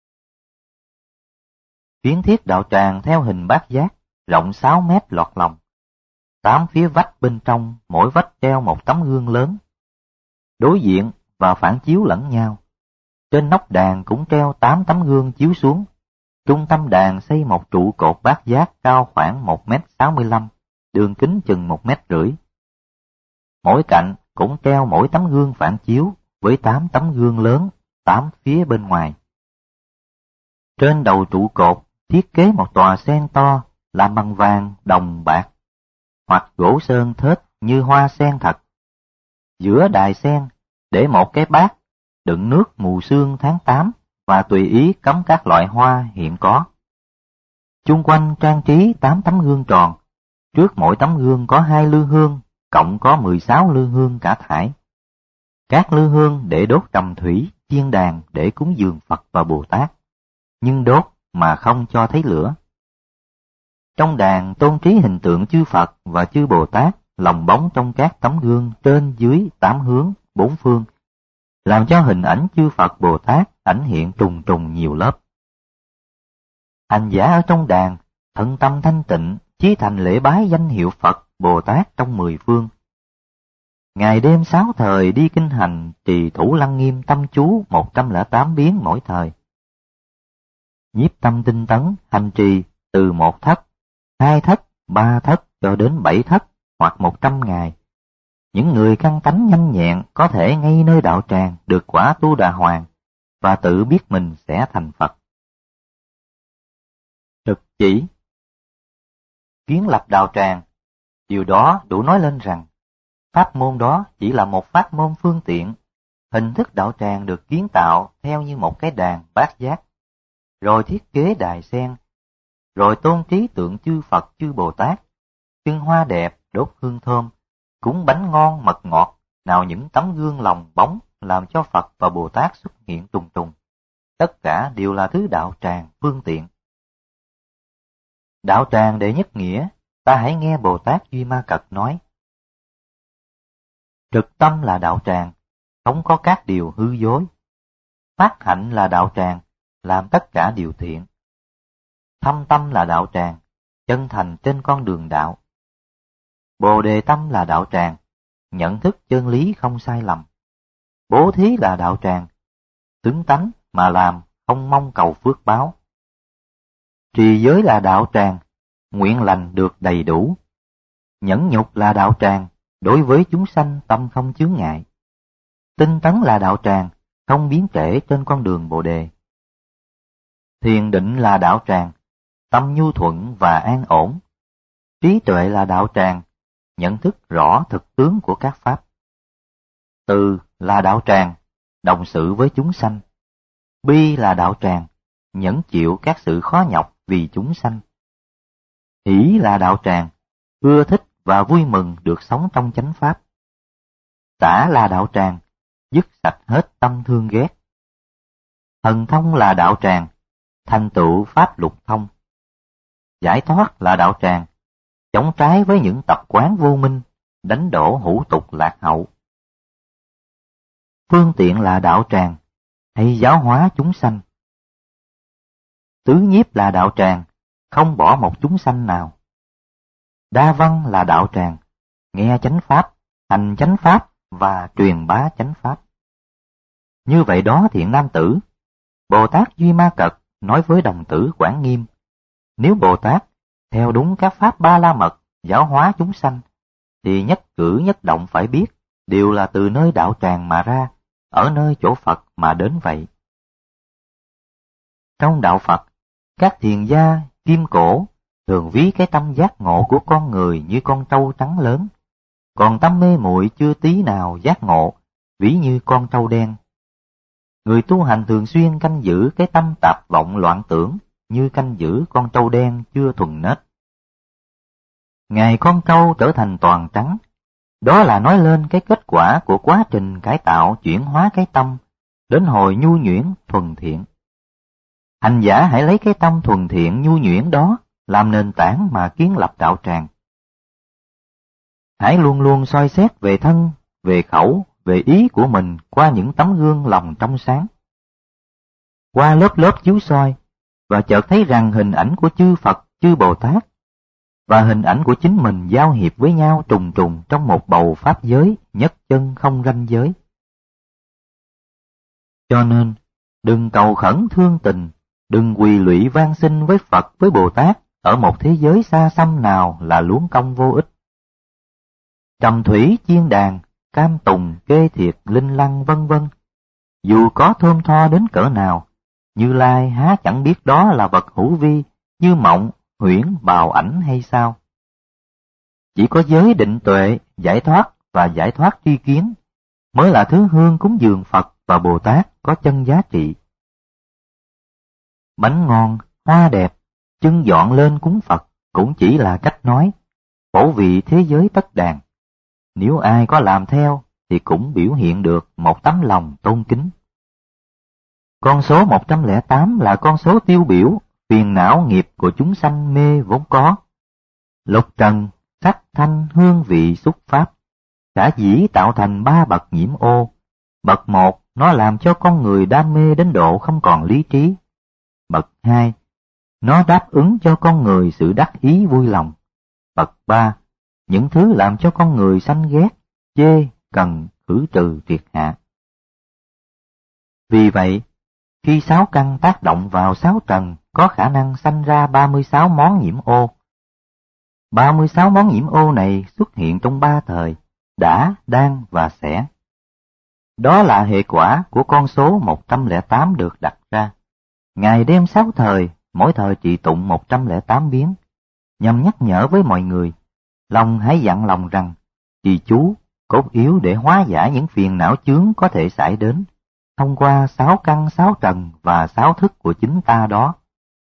Phiến thiết đạo tràng theo hình bát giác, rộng sáu mét lọt lòng. Tám phía vách bên trong, mỗi vách treo một tấm gương lớn, đối diện và phản chiếu lẫn nhau. Trên nóc đàn cũng treo tám tấm gương chiếu xuống. Trung tâm đàn xây một trụ cột bát giác cao khoảng một mét sáu mươi lăm, đường kính chừng một mét rưỡi. Mỗi cạnh cũng treo mỗi tấm gương phản chiếu với tám tấm gương lớn, tám phía bên ngoài. Trên đầu trụ cột thiết kế một tòa sen to làm bằng vàng, đồng, bạc, hoặc gỗ sơn thết như hoa sen thật. Giữa đài sen để một cái bát đựng nước mù sương tháng tám và tùy ý cắm các loại hoa hiện có. Chung quanh trang trí tám tấm gương tròn, trước mỗi tấm gương có hai lư hương, cộng có mười sáu lư hương cả thải. Các lư hương để đốt trầm thủy, chiên đàn để cúng dường Phật và Bồ Tát, nhưng đốt mà không cho thấy lửa. Trong đàn tôn trí hình tượng chư Phật và chư Bồ Tát lồng bóng trong các tấm gương trên dưới tám hướng, bốn phương, làm cho hình ảnh chư Phật Bồ Tát ảnh hiện trùng trùng nhiều lớp. Hành giả ở trong đàn, thân tâm thanh tịnh, chí thành lễ bái danh hiệu Phật Bồ Tát trong mười phương. Ngày đêm sáu thời đi kinh hành, trì thủ lăng nghiêm tâm chú một trăm lẻ tám biến mỗi thời. Nhiếp tâm tinh tấn, hành trì từ một thất, hai thất, ba thất cho đến bảy thất hoặc một trăm ngày. Những người căn tánh nhanh nhẹn có thể ngay nơi đạo tràng được quả Tu Đà Hoàng và tự biết mình sẽ thành Phật. Thực chỉ kiến lập đạo tràng, điều đó đủ nói lên rằng pháp môn đó chỉ là một pháp môn phương tiện. Hình thức đạo tràng được kiến tạo theo như một cái đàn bát giác, rồi thiết kế đài sen, rồi tôn trí tượng chư Phật chư Bồ Tát, trưng hoa đẹp, đốt hương thơm, cúng bánh ngon mật ngọt, nào những tấm gương lồng bóng làm cho Phật và Bồ Tát xuất hiện trùng trùng. Tất cả đều là thứ đạo tràng phương tiện. Đạo tràng đệ nhất nghĩa, ta hãy nghe Bồ Tát Duy Ma Cật nói. Trực tâm là đạo tràng, không có các điều hư dối. Phát hạnh là đạo tràng, làm tất cả điều thiện. Thâm tâm là đạo tràng, chân thành trên con đường đạo. Bồ đề tâm là đạo tràng, nhận thức chân lý không sai lầm. Bố thí là đạo tràng, tướng tánh mà làm không mong cầu phước báo. Trì giới là đạo tràng, nguyện lành được đầy đủ. Nhẫn nhục là đạo tràng, đối với chúng sanh tâm không chướng ngại. Tinh tấn là đạo tràng, không biến trễ trên con đường Bồ đề. Thiền định là đạo tràng, tâm nhu thuận và an ổn. Trí tuệ là đạo tràng, nhận thức rõ thực tướng của các pháp. Từ là đạo tràng, đồng sự với chúng sanh. Bi là đạo tràng, nhẫn chịu các sự khó nhọc vì chúng sanh. Hỷ là đạo tràng, ưa thích và vui mừng được sống trong chánh pháp. Xả là đạo tràng, dứt sạch hết tâm thương ghét. Thần thông là đạo tràng, thành tựu pháp lục thông. Giải thoát là đạo tràng, chống trái với những tập quán vô minh, đánh đổ hữu tục lạc hậu. Phương tiện là đạo tràng, hay giáo hóa chúng sanh. Tứ nhiếp là đạo tràng, không bỏ một chúng sanh nào. Đa văn là đạo tràng, nghe chánh pháp, hành chánh pháp và truyền bá chánh pháp. Như vậy đó thiện nam tử, Bồ Tát Duy Ma Cật nói với đồng tử Quảng Nghiêm, nếu Bồ Tát theo đúng các pháp ba la mật giáo hóa chúng sanh, thì nhất cử nhất động phải biết đều là từ nơi đạo tràng mà ra, ở nơi chỗ Phật mà đến vậy. Trong đạo Phật, các thiền gia kim cổ thường ví cái tâm giác ngộ của con người như con trâu trắng lớn, còn tâm mê muội chưa tí nào giác ngộ, ví như con trâu đen. Người tu hành thường xuyên canh giữ cái tâm tạp vọng loạn tưởng, như canh giữ con trâu đen chưa thuần nết. Ngày con trâu trở thành toàn trắng, đó là nói lên cái kết quả của quá trình cải tạo chuyển hóa cái tâm, đến hồi nhu nhuyễn thuần thiện. Hành giả hãy lấy cái tâm thuần thiện nhu nhuyễn đó làm nền tảng mà kiến lập đạo tràng. Hãy luôn luôn soi xét về thân, về khẩu, về ý của mình qua những tấm gương lòng trong sáng. Qua lớp lớp chiếu soi, và chợt thấy rằng hình ảnh của chư Phật, chư Bồ Tát, và hình ảnh của chính mình giao hiệp với nhau trùng trùng trong một bầu pháp giới, nhất chân không ranh giới. Cho nên, đừng cầu khẩn thương tình, đừng quỳ lụy van xin với Phật với Bồ Tát ở một thế giới xa xăm nào là luống công vô ích. Trầm thủy chiên đàn, cam tùng, kê thiệt, linh lăng vân vân, dù có thơm tho đến cỡ nào, Như Lai há chẳng biết đó là vật hữu vi, như mộng, huyễn, bào ảnh hay sao? Chỉ có giới định tuệ, giải thoát và giải thoát tri kiến mới là thứ hương cúng dường Phật và Bồ Tát có chân giá trị. Bánh ngon, hoa đẹp, chân dọn lên cúng Phật cũng chỉ là cách nói, phổ vị thế giới tất đàn. Nếu ai có làm theo thì cũng biểu hiện được một tấm lòng tôn kính. Con số một trăm lẻ tám là con số tiêu biểu phiền não nghiệp của chúng sanh mê vốn có. Lục trần, sắc thanh hương vị xúc pháp, cả dĩ tạo thành ba bậc nhiễm ô. Bậc một, nó làm cho con người đam mê đến độ không còn lý trí. Bậc hai, nó đáp ứng cho con người sự đắc ý vui lòng. Bậc ba, những thứ làm cho con người sanh ghét, chê, cần khử trừ triệt hạ. Vì vậy, khi sáu căn tác động vào sáu trần, có khả năng sanh ra ba mươi sáu món nhiễm ô. ba mươi sáu món nhiễm ô này xuất hiện trong ba thời, đã, đang và sẽ. Đó là hệ quả của con số một trăm lẻ tám được đặt ra. Ngày đêm sáu thời, mỗi thời trì tụng một trăm lẻ tám biến, nhằm nhắc nhở với mọi người, lòng hãy dặn lòng rằng, trì chú, cốt yếu để hóa giải những phiền não chướng có thể xảy đến, thông qua sáu căn sáu trần và sáu thức của chính ta đó.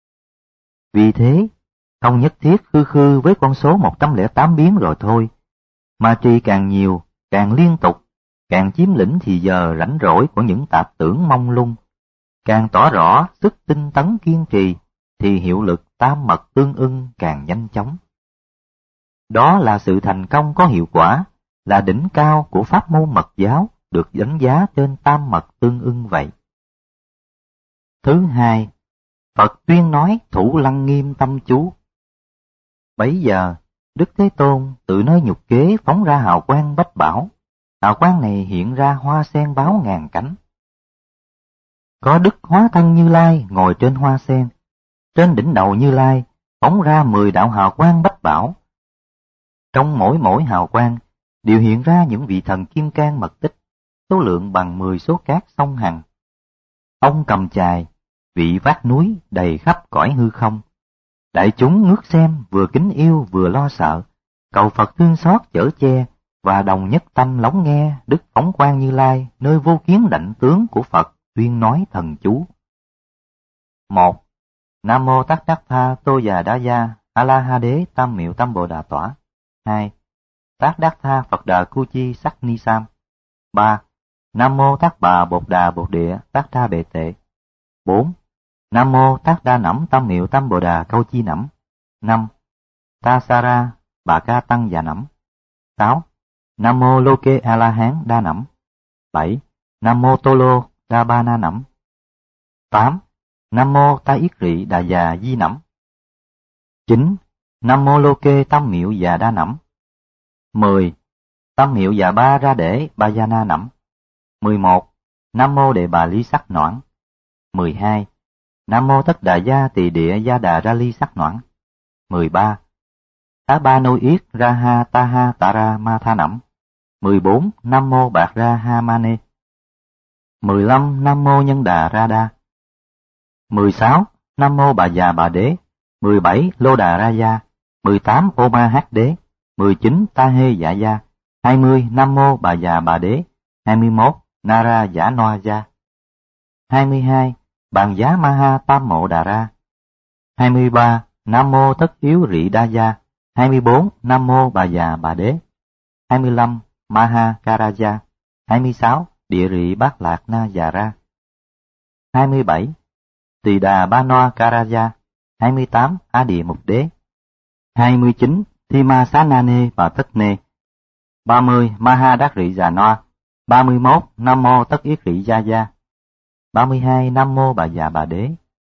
Vì thế, không nhất thiết khư khư với con số một trăm lẻ tám biến rồi thôi, mà trì càng nhiều, càng liên tục, càng chiếm lĩnh thì giờ rảnh rỗi của những tạp tưởng mông lung, càng tỏ rõ sức tinh tấn kiên trì, thì hiệu lực tam mật tương ưng càng nhanh chóng. Đó là sự thành công có hiệu quả, là đỉnh cao của pháp môn mật giáo, được đánh giá trên tam mật tương ưng vậy. Thứ hai, Phật tuyên nói thủ lăng nghiêm tâm chú. Bấy giờ, Đức Thế Tôn tự nơi nhục kế phóng ra hào quang bách bảo. Hào quang này hiện ra hoa sen báo ngàn cánh. Có Đức hóa thân Như Lai ngồi trên hoa sen. Trên đỉnh đầu Như Lai phóng ra mười đạo hào quang bách bảo. Trong mỗi mỗi hào quang đều hiện ra những vị thần kim cang mật tích, số lượng bằng mười số cát sông Hằng. Ông cầm chài, vị vác núi đầy khắp cõi hư không. Đại chúng ngước xem, vừa kính yêu vừa lo sợ, cầu Phật thương xót chở che, và đồng nhất tâm lắng nghe Đức phóng quang Như Lai nơi vô kiến đảnh tướng của Phật tuyên nói thần chú. Một. Nam mô Tát Đắc Tha Tô Già Đa Gia A La Ha Đế Tam Miệu Tam Bồ Đà Tỏa. Hai. Tát Đắc Tha Phật Đà Cu Chi Sắc Ni Sam. Ba. Nam mô Tát Bà Bột Đà Bột Địa Tát Đa Bệ Tệ. Bốn. Nam mô Tát Đa Nẫm Tam Miệu Tam Bồ Đà Câu Chi Nẫm. Năm. Ta Sa Ra Bà Ca Tăng Già Nẫm. Sáu. Nam mô Lô Kê A La Hán Đa Nẫm. Bảy. Nam mô Tô Lô Đa Ba Na Nẫm. Tám. Nam mô Ta Yết Rị Đà Già Di Nẫm. Chín. Nam mô Lô Kê Tam Miệu Già Đa Nẫm. Mười. Tam Miệu Già Ba Ra Để Ba Gia Na Nẫm. Mười một. Nam mô Đề Bà Ly Sắc Noãn. Mười hai. Nam mô Tất Đà Gia Tỳ Địa Gia Đà Ra Ly Sắc Noãn. Mười ba. Tá Ba Nô Yết Ra Ha Ta Ha Ta Ra Ma Tha Nẫm. Mười bốn. Nam mô Bạc Ra Ha Ma Nê. Mười lăm. Nam mô Nhân Đà Ra Đa. Mười sáu. Nam mô Bà Già Bà Đế. Mười bảy. Lô Đà Ra Gia. Mười tám. Ô Ma Hát Đế. Mười chín. Ta Hê Dạ Gia. Hai mươi. Nam mô Bà Già Bà Đế. Hai mươi mốt. Na Ra Giả Noa Gia. Hai mươi hai. Bàn Giá Ma Ha Tam Mộ Đà Ra. Hai mươi ba. Nam mô Tất Yếu Rị Đa Gia. Hai mươi bốn. Nam mô Bà Già Bà Đế. Hai mươi lăm. Ma Ha Karaja. Hai mươi sáu. Địa Rị Bát Lạc Na Già Ra. Hai mươi bảy. Tỳ Đà Ba Noa Karaja. Hai mươi tám. A Địa Mục Đế. Hai mươi chín. Thi Ma Xá Na Nê Bà Tất Nê. Ba mươi. Ma Ha Đắc Rị Già Noa. Ba mươi mốt. Nam mô Tất Yết Rị Gia Gia. Ba mươi hai. Nam mô Bà Già Bà Đế.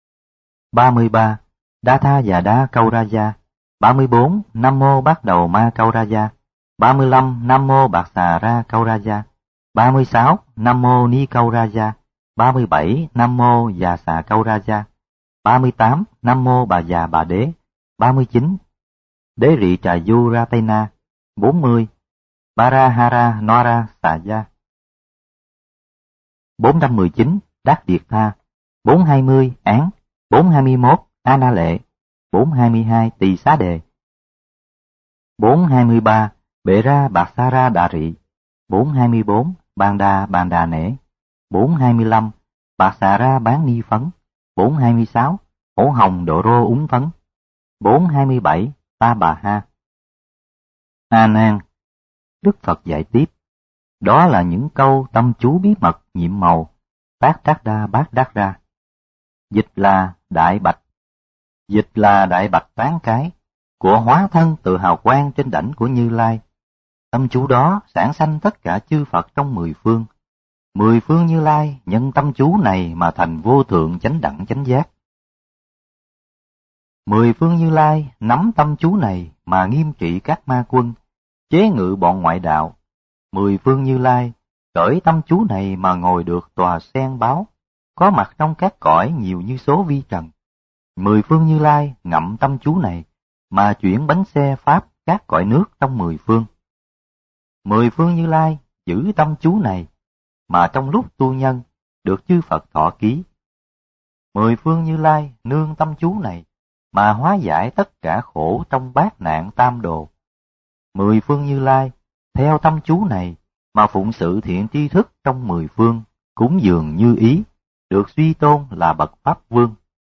Ba mươi ba. Đa Tha Già Đa Câu Ra Gia. Ba mươi bốn. Nam mô Bát Đầu Ma Câu Ra Gia. Ba mươi lăm. Nam mô Bạc Xà Ra Câu Ra Gia. Ba mươi sáu. Nam mô Ni Câu Ra Gia. Ba mươi bảy. Nam mô Già Xà Câu Ra Gia. Ba mươi tám. Nam mô Bà Già Bà Đế. Ba mươi chín. Đế Rị Trà Du Ra Tây Na. Bốn mươi. Barahara Noara Xà Gia. Bốn trăm mười chín. Đắc Điệt Tha. Bốn hai mươi. Án. Bốn hai mươi mốt. A Na Lệ. Bốn hai mươi hai. Tỳ Xá Đề. Bốn hai mươi ba. Bệ Ra Bạc Sa Ra Đà Rị. Bốn hai mươi bốn. Bàn Đà Bàn Đà Nể. Bốn hai mươi lăm. Bạc Xà Ra Bán Ni Phấn. Bốn hai mươi sáu. Hổ Hồng Độ Rô Úng Phấn. Bốn hai mươi bảy. Ta Bà Ha. A Nan. Đức Phật dạy tiếp. Đó là những câu tâm chú bí mật nhiệm màu. Tát Đắc Đa Bát Đắc Ra. Dịch là Đại Bạch. Dịch là Đại Bạch Tán Cái. của hóa thân từ hào quang trên đảnh của Như Lai. Tâm chú đó sản sanh tất cả chư Phật trong mười phương. Mười phương Như Lai nhân tâm chú này mà thành vô thượng chánh đẳng chánh giác. Mười phương Như Lai nắm tâm chú này mà nghiêm trị các ma quân, chế ngự bọn ngoại đạo. Mười phương Như Lai cởi tâm chú này mà ngồi được tòa sen báo, có mặt trong các cõi nhiều như số vi trần. Mười phương Như Lai ngậm tâm chú này mà chuyển bánh xe pháp các cõi nước trong mười phương. Mười phương Như Lai giữ tâm chú này mà trong lúc tu nhân được chư Phật thọ ký. Mười phương Như Lai nương tâm chú này mà hóa giải tất cả khổ trong bát nạn tam đồ. Mười phương Như Lai theo tâm chú này mà phụng sự thiện tri thức trong mười phương, cúng dường như ý, được suy tôn là bậc Pháp Vương.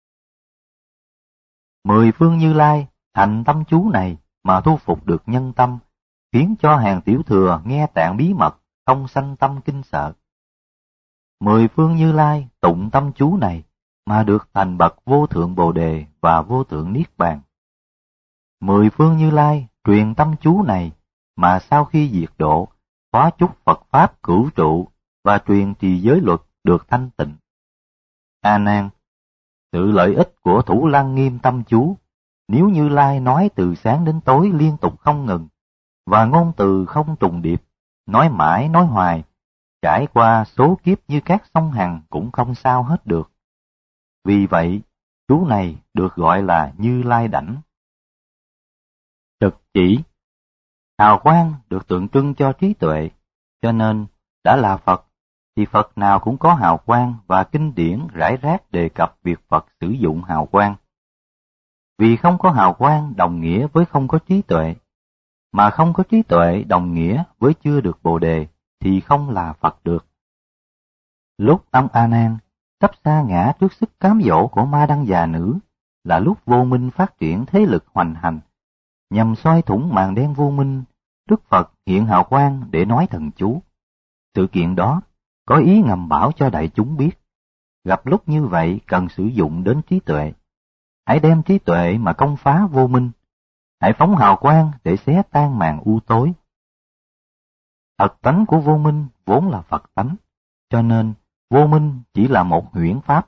Mười phương Như Lai thành tâm chú này mà thu phục được nhân tâm, khiến cho hàng tiểu thừa nghe tạng bí mật, không sanh tâm kinh sợ. Mười phương Như Lai tụng tâm chú này mà được thành bậc vô thượng Bồ Đề và vô thượng Niết Bàn. Mười phương Như Lai truyền tâm chú này mà sau khi diệt độ, khóa chúc Phật Pháp cửu trụ và truyền trì giới luật được thanh tịnh. A Nan, sự lợi ích của Thủ Lăng Nghiêm tâm chú, nếu Như Lai nói từ sáng đến tối liên tục không ngừng, và ngôn từ không trùng điệp, nói mãi nói hoài, trải qua số kiếp như các sông Hằng cũng không sao hết được. Vì vậy, chú này được gọi là Như Lai đảnh. Trực chỉ, hào quang được tượng trưng cho trí tuệ, cho nên đã là Phật, thì Phật nào cũng có hào quang và kinh điển rải rác đề cập việc Phật sử dụng hào quang. Vì không có hào quang đồng nghĩa với không có trí tuệ, mà không có trí tuệ đồng nghĩa với chưa được Bồ Đề, thì không là Phật được. Lúc ông A Nan sắp sa ngã trước sức cám dỗ của ma đăng già nữ, là lúc vô minh phát triển thế lực hoành hành, nhằm soi thủng màn đen vô minh, Đức Phật hiện hào quang để nói thần chú. Sự kiện đó có ý ngầm bảo cho đại chúng biết, gặp lúc như vậy cần sử dụng đến trí tuệ. Hãy đem trí tuệ mà công phá vô minh, hãy phóng hào quang để xé tan màn u tối. Thật tánh của vô minh vốn là Phật tánh, cho nên vô minh chỉ là một huyễn pháp.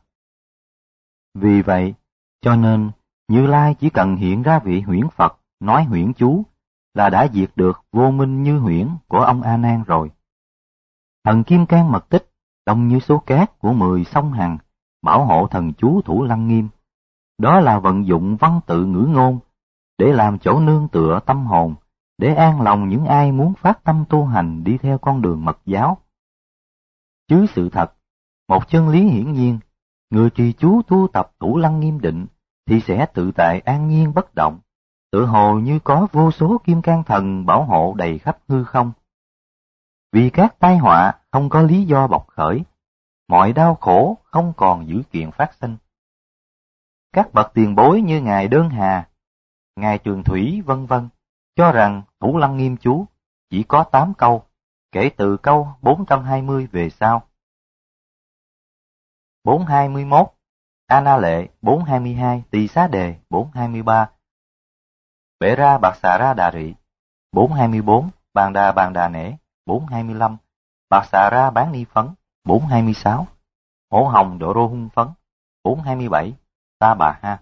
Vì vậy, cho nên Như Lai chỉ cần hiện ra vị huyễn Phật nói huyễn chú là đã diệt được vô minh như huyễn của ông A Nan rồi. Thần Kim Cang Mật Tích đông như số cát của mười sông Hằng bảo hộ thần chú Thủ Lăng Nghiêm. Đó là vận dụng văn tự ngữ ngôn để làm chỗ nương tựa tâm hồn, để an lòng những ai muốn phát tâm tu hành đi theo con đường Mật giáo. Chứ sự thật, một chân lý hiển nhiên, người trì chú tu tập Thủ Lăng Nghiêm định thì sẽ tự tại an nhiên bất động, tự hồ như có vô số kim cang thần bảo hộ đầy khắp hư không. Vì các tai họa không có lý do bộc khởi, mọi đau khổ không còn dữ kiện phát sinh. Các bậc tiền bối như Ngài Đơn Hà, Ngài Trường Thủy vân vân cho rằng Thủ Lăng Nghiêm chú chỉ có tám câu, kể từ câu bốn trăm hai mươi về sau. bốn trăm hai mươi mốt, A Na Lệ bốn trăm hai mươi hai, Tỳ Xá Đề bốn trăm hai mươi ba, Bệ Ra Bạc Xà Ra Đà Rị bốn trăm hai mươi bốn, Bàn Đà Bàn Đà Nể bốn trăm hai mươi lăm, Bạc Xà Ra Bán Ni Phấn bốn trăm hai mươi sáu, Hổ Hồng Độ Rô Hung Phấn bốn trăm hai mươi bảy, Ta Bà Ha.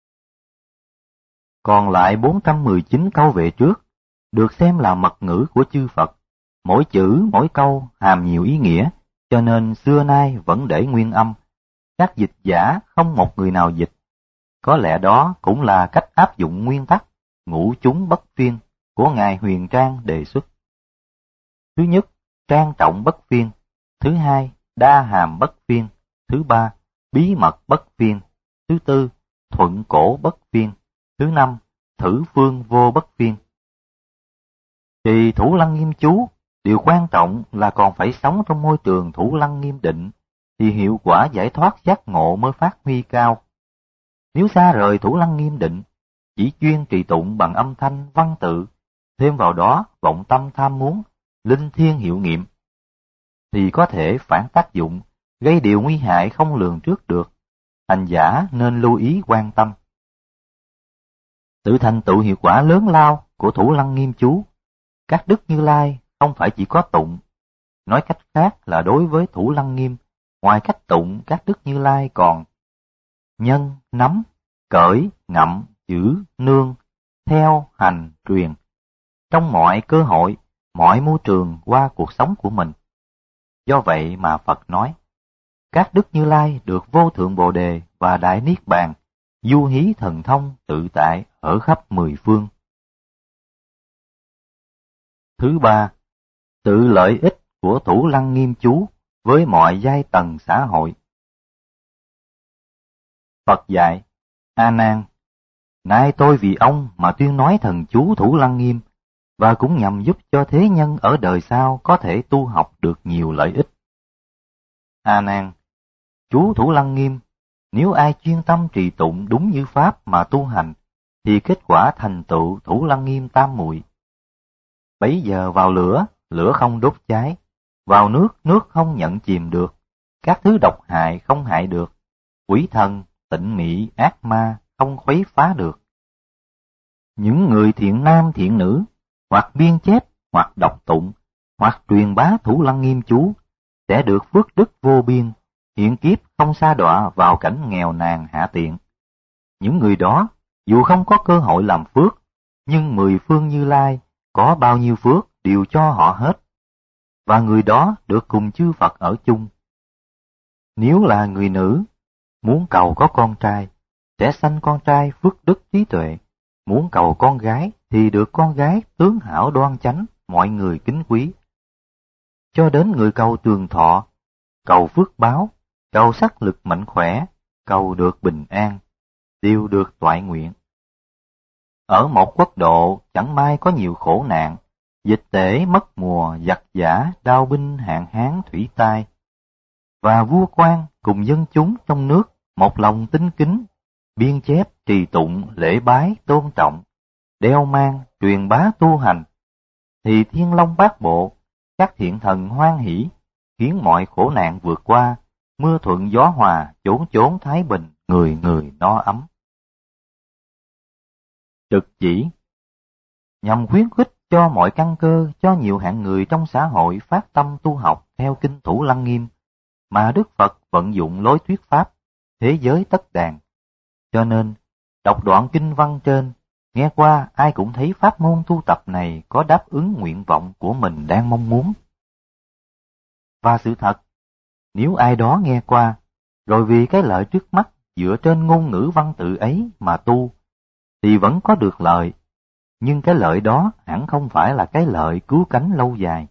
Còn lại bốn trăm mười chín câu về trước được xem là mật ngữ của chư Phật, mỗi chữ mỗi câu hàm nhiều ý nghĩa, cho nên xưa nay vẫn để nguyên âm. Các dịch giả không một người nào dịch. Có lẽ đó cũng là cách áp dụng nguyên tắc ngũ chúng bất phiên của Ngài Huyền Trang đề xuất. Thứ nhất, trang trọng bất phiên. Thứ hai, đa hàm bất phiên. Thứ ba, bí mật bất phiên. Thứ tư, thuận cổ bất phiên. Thứ năm, thử phương vô bất phiên. Trì Thủ Lăng Nghiêm chú, điều quan trọng là còn phải sống trong môi trường Thủ Lăng Nghiêm định, thì hiệu quả giải thoát giác ngộ mới phát huy cao. Nếu xa rời Thủ Lăng Nghiêm định, chỉ chuyên trì tụng bằng âm thanh văn tự, thêm vào đó vọng tâm tham muốn, linh thiêng hiệu nghiệm, thì có thể phản tác dụng, gây điều nguy hại không lường trước được. Hành giả nên lưu ý quan tâm. Sự thành tựu hiệu quả lớn lao của Thủ Lăng Nghiêm chú, các đức Như Lai không phải chỉ có tụng. Nói cách khác là đối với Thủ Lăng Nghiêm, ngoài cách tụng, các đức Như Lai còn nhân, nắm, cởi, ngậm, giữ, nương, theo, hành, truyền, trong mọi cơ hội, mọi môi trường qua cuộc sống của mình. Do vậy mà Phật nói, các đức Như Lai được vô thượng Bồ Đề và Đại Niết Bàn, du hí thần thông tự tại ở khắp mười phương. Thứ ba, sự lợi ích của Thủ Lăng Nghiêm chú với mọi giai tầng xã hội. Phật dạy, A Nan, nay tôi vì ông mà tuyên nói thần chú Thủ Lăng Nghiêm, và cũng nhằm giúp cho thế nhân ở đời sau có thể tu học được nhiều lợi ích. A Nan, chú Thủ Lăng Nghiêm, nếu ai chuyên tâm trì tụng đúng như pháp mà tu hành, thì kết quả thành tựu Thủ Lăng Nghiêm tam muội. Bấy giờ vào lửa, lửa không đốt cháy, vào nước, nước không nhận chìm được, các thứ độc hại không hại được, quỷ thần, tịnh mị, ác ma không khuấy phá được. Những người thiện nam thiện nữ, hoặc biên chép, hoặc đọc tụng, hoặc truyền bá Thủ Lăng Nghiêm chú, sẽ được phước đức vô biên, hiện kiếp không sa đọa vào cảnh nghèo nàn hạ tiện. Những người đó, dù không có cơ hội làm phước, nhưng mười phương Như Lai có bao nhiêu phước đều cho họ hết, và người đó được cùng chư Phật ở chung. Nếu là người nữ, muốn cầu có con trai, sẽ sanh con trai phước đức trí tuệ, muốn cầu con gái thì được con gái tướng hảo đoan chánh, mọi người kính quý. Cho đến người cầu trường thọ, cầu phước báo, cầu sắc lực mạnh khỏe, cầu được bình an, đều được toại nguyện. Ở một quốc độ chẳng may có nhiều khổ nạn, dịch tễ mất mùa, giặc giã, đao binh, hạn hán, thủy tai, và vua quan cùng dân chúng trong nước một lòng tín kính, biên chép, trì tụng, lễ bái, tôn trọng, đeo mang, truyền bá tu hành, thì Thiên Long Bát Bộ, các thiện thần hoan hỷ, khiến mọi khổ nạn vượt qua, mưa thuận gió hòa, chốn chốn thái bình, người người no ấm. Trực chỉ nhằm khuyến khích cho mọi căn cơ, cho nhiều hạng người trong xã hội phát tâm tu học theo kinh Thủ Lăng Nghiêm, mà Đức Phật vận dụng lối thuyết pháp, thế giới tất đàn. Cho nên, đọc đoạn kinh văn trên, nghe qua ai cũng thấy pháp môn tu tập này có đáp ứng nguyện vọng của mình đang mong muốn. Và sự thật, nếu ai đó nghe qua, rồi vì cái lợi trước mắt dựa trên ngôn ngữ văn tự ấy mà tu, thì vẫn có được lợi, nhưng cái lợi đó hẳn không phải là cái lợi cứu cánh lâu dài.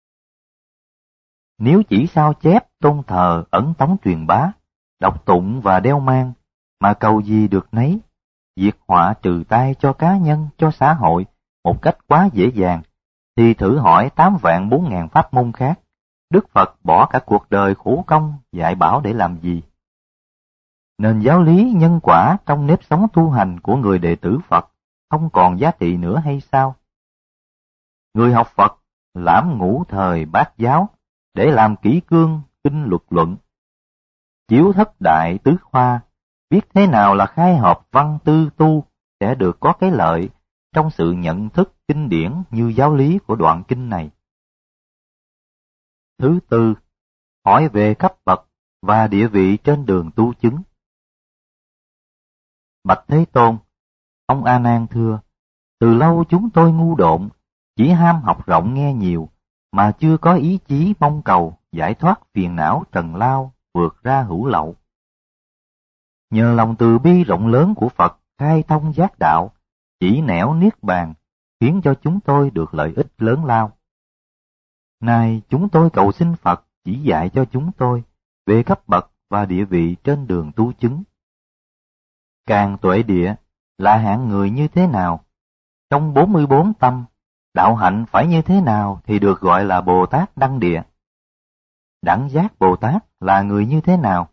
Nếu chỉ sao chép, tôn thờ, ẩn tống truyền bá, đọc tụng và đeo mang, mà cầu gì được nấy, diệt họa trừ tai cho cá nhân, cho xã hội, một cách quá dễ dàng, thì thử hỏi tám vạn bốn ngàn pháp môn khác, Đức Phật bỏ cả cuộc đời khổ công dạy bảo để làm gì? Nền giáo lý nhân quả trong nếp sống tu hành của người đệ tử Phật không còn giá trị nữa hay sao? Người học Phật lãm ngũ thời bát giáo để làm kỹ cương kinh luật luận, chiếu thất đại tứ khoa, biết thế nào là khai hợp văn tư tu sẽ được có cái lợi trong sự nhận thức kinh điển như giáo lý của đoạn kinh này. Thứ tư, hỏi về cấp bậc và địa vị trên đường tu chứng. Bạch Thế Tôn, ông A Nan thưa, từ lâu chúng tôi ngu độn, chỉ ham học rộng nghe nhiều, mà chưa có ý chí mong cầu giải thoát phiền não trần lao, vượt ra hữu lậu. Nhờ lòng từ bi rộng lớn của Phật khai thông giác đạo, chỉ nẻo niết bàn, khiến cho chúng tôi được lợi ích lớn lao. Nay chúng tôi cầu xin Phật chỉ dạy cho chúng tôi về cấp bậc và địa vị trên đường tu chứng. Càng tuệ địa là hạng người như thế nào? Trong bốn mươi bốn tâm, đạo hạnh phải như thế nào thì được gọi là Bồ Tát Đăng Địa? Đẳng giác Bồ Tát là người như thế nào?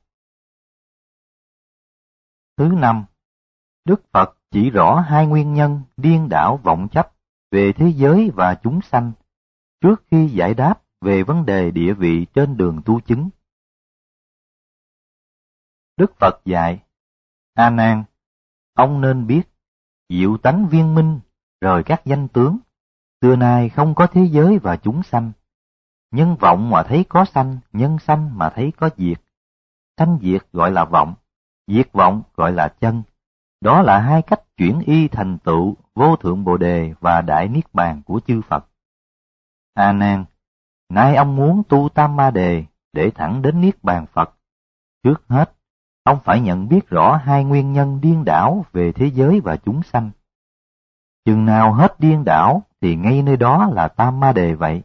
Thứ năm, Đức Phật chỉ rõ hai nguyên nhân điên đảo vọng chấp về thế giới và chúng sanh, trước khi giải đáp về vấn đề địa vị trên đường tu chứng. Đức Phật dạy, A Nan, ông nên biết, diệu tánh viên minh, rời các danh tướng, xưa nay không có thế giới và chúng sanh. Nhân vọng mà thấy có sanh, nhân sanh mà thấy có diệt. Sanh diệt gọi là vọng, diệt vọng gọi là chân. Đó là hai cách chuyển y thành tựu vô thượng Bồ đề và đại niết bàn của chư Phật. A Nan, nay ông muốn tu Tam Ma Đề để thẳng đến niết bàn Phật. Trước hết, ông phải nhận biết rõ hai nguyên nhân điên đảo về thế giới và chúng sanh. Chừng nào hết điên đảo thì ngay nơi đó là Tam Ma Đề vậy.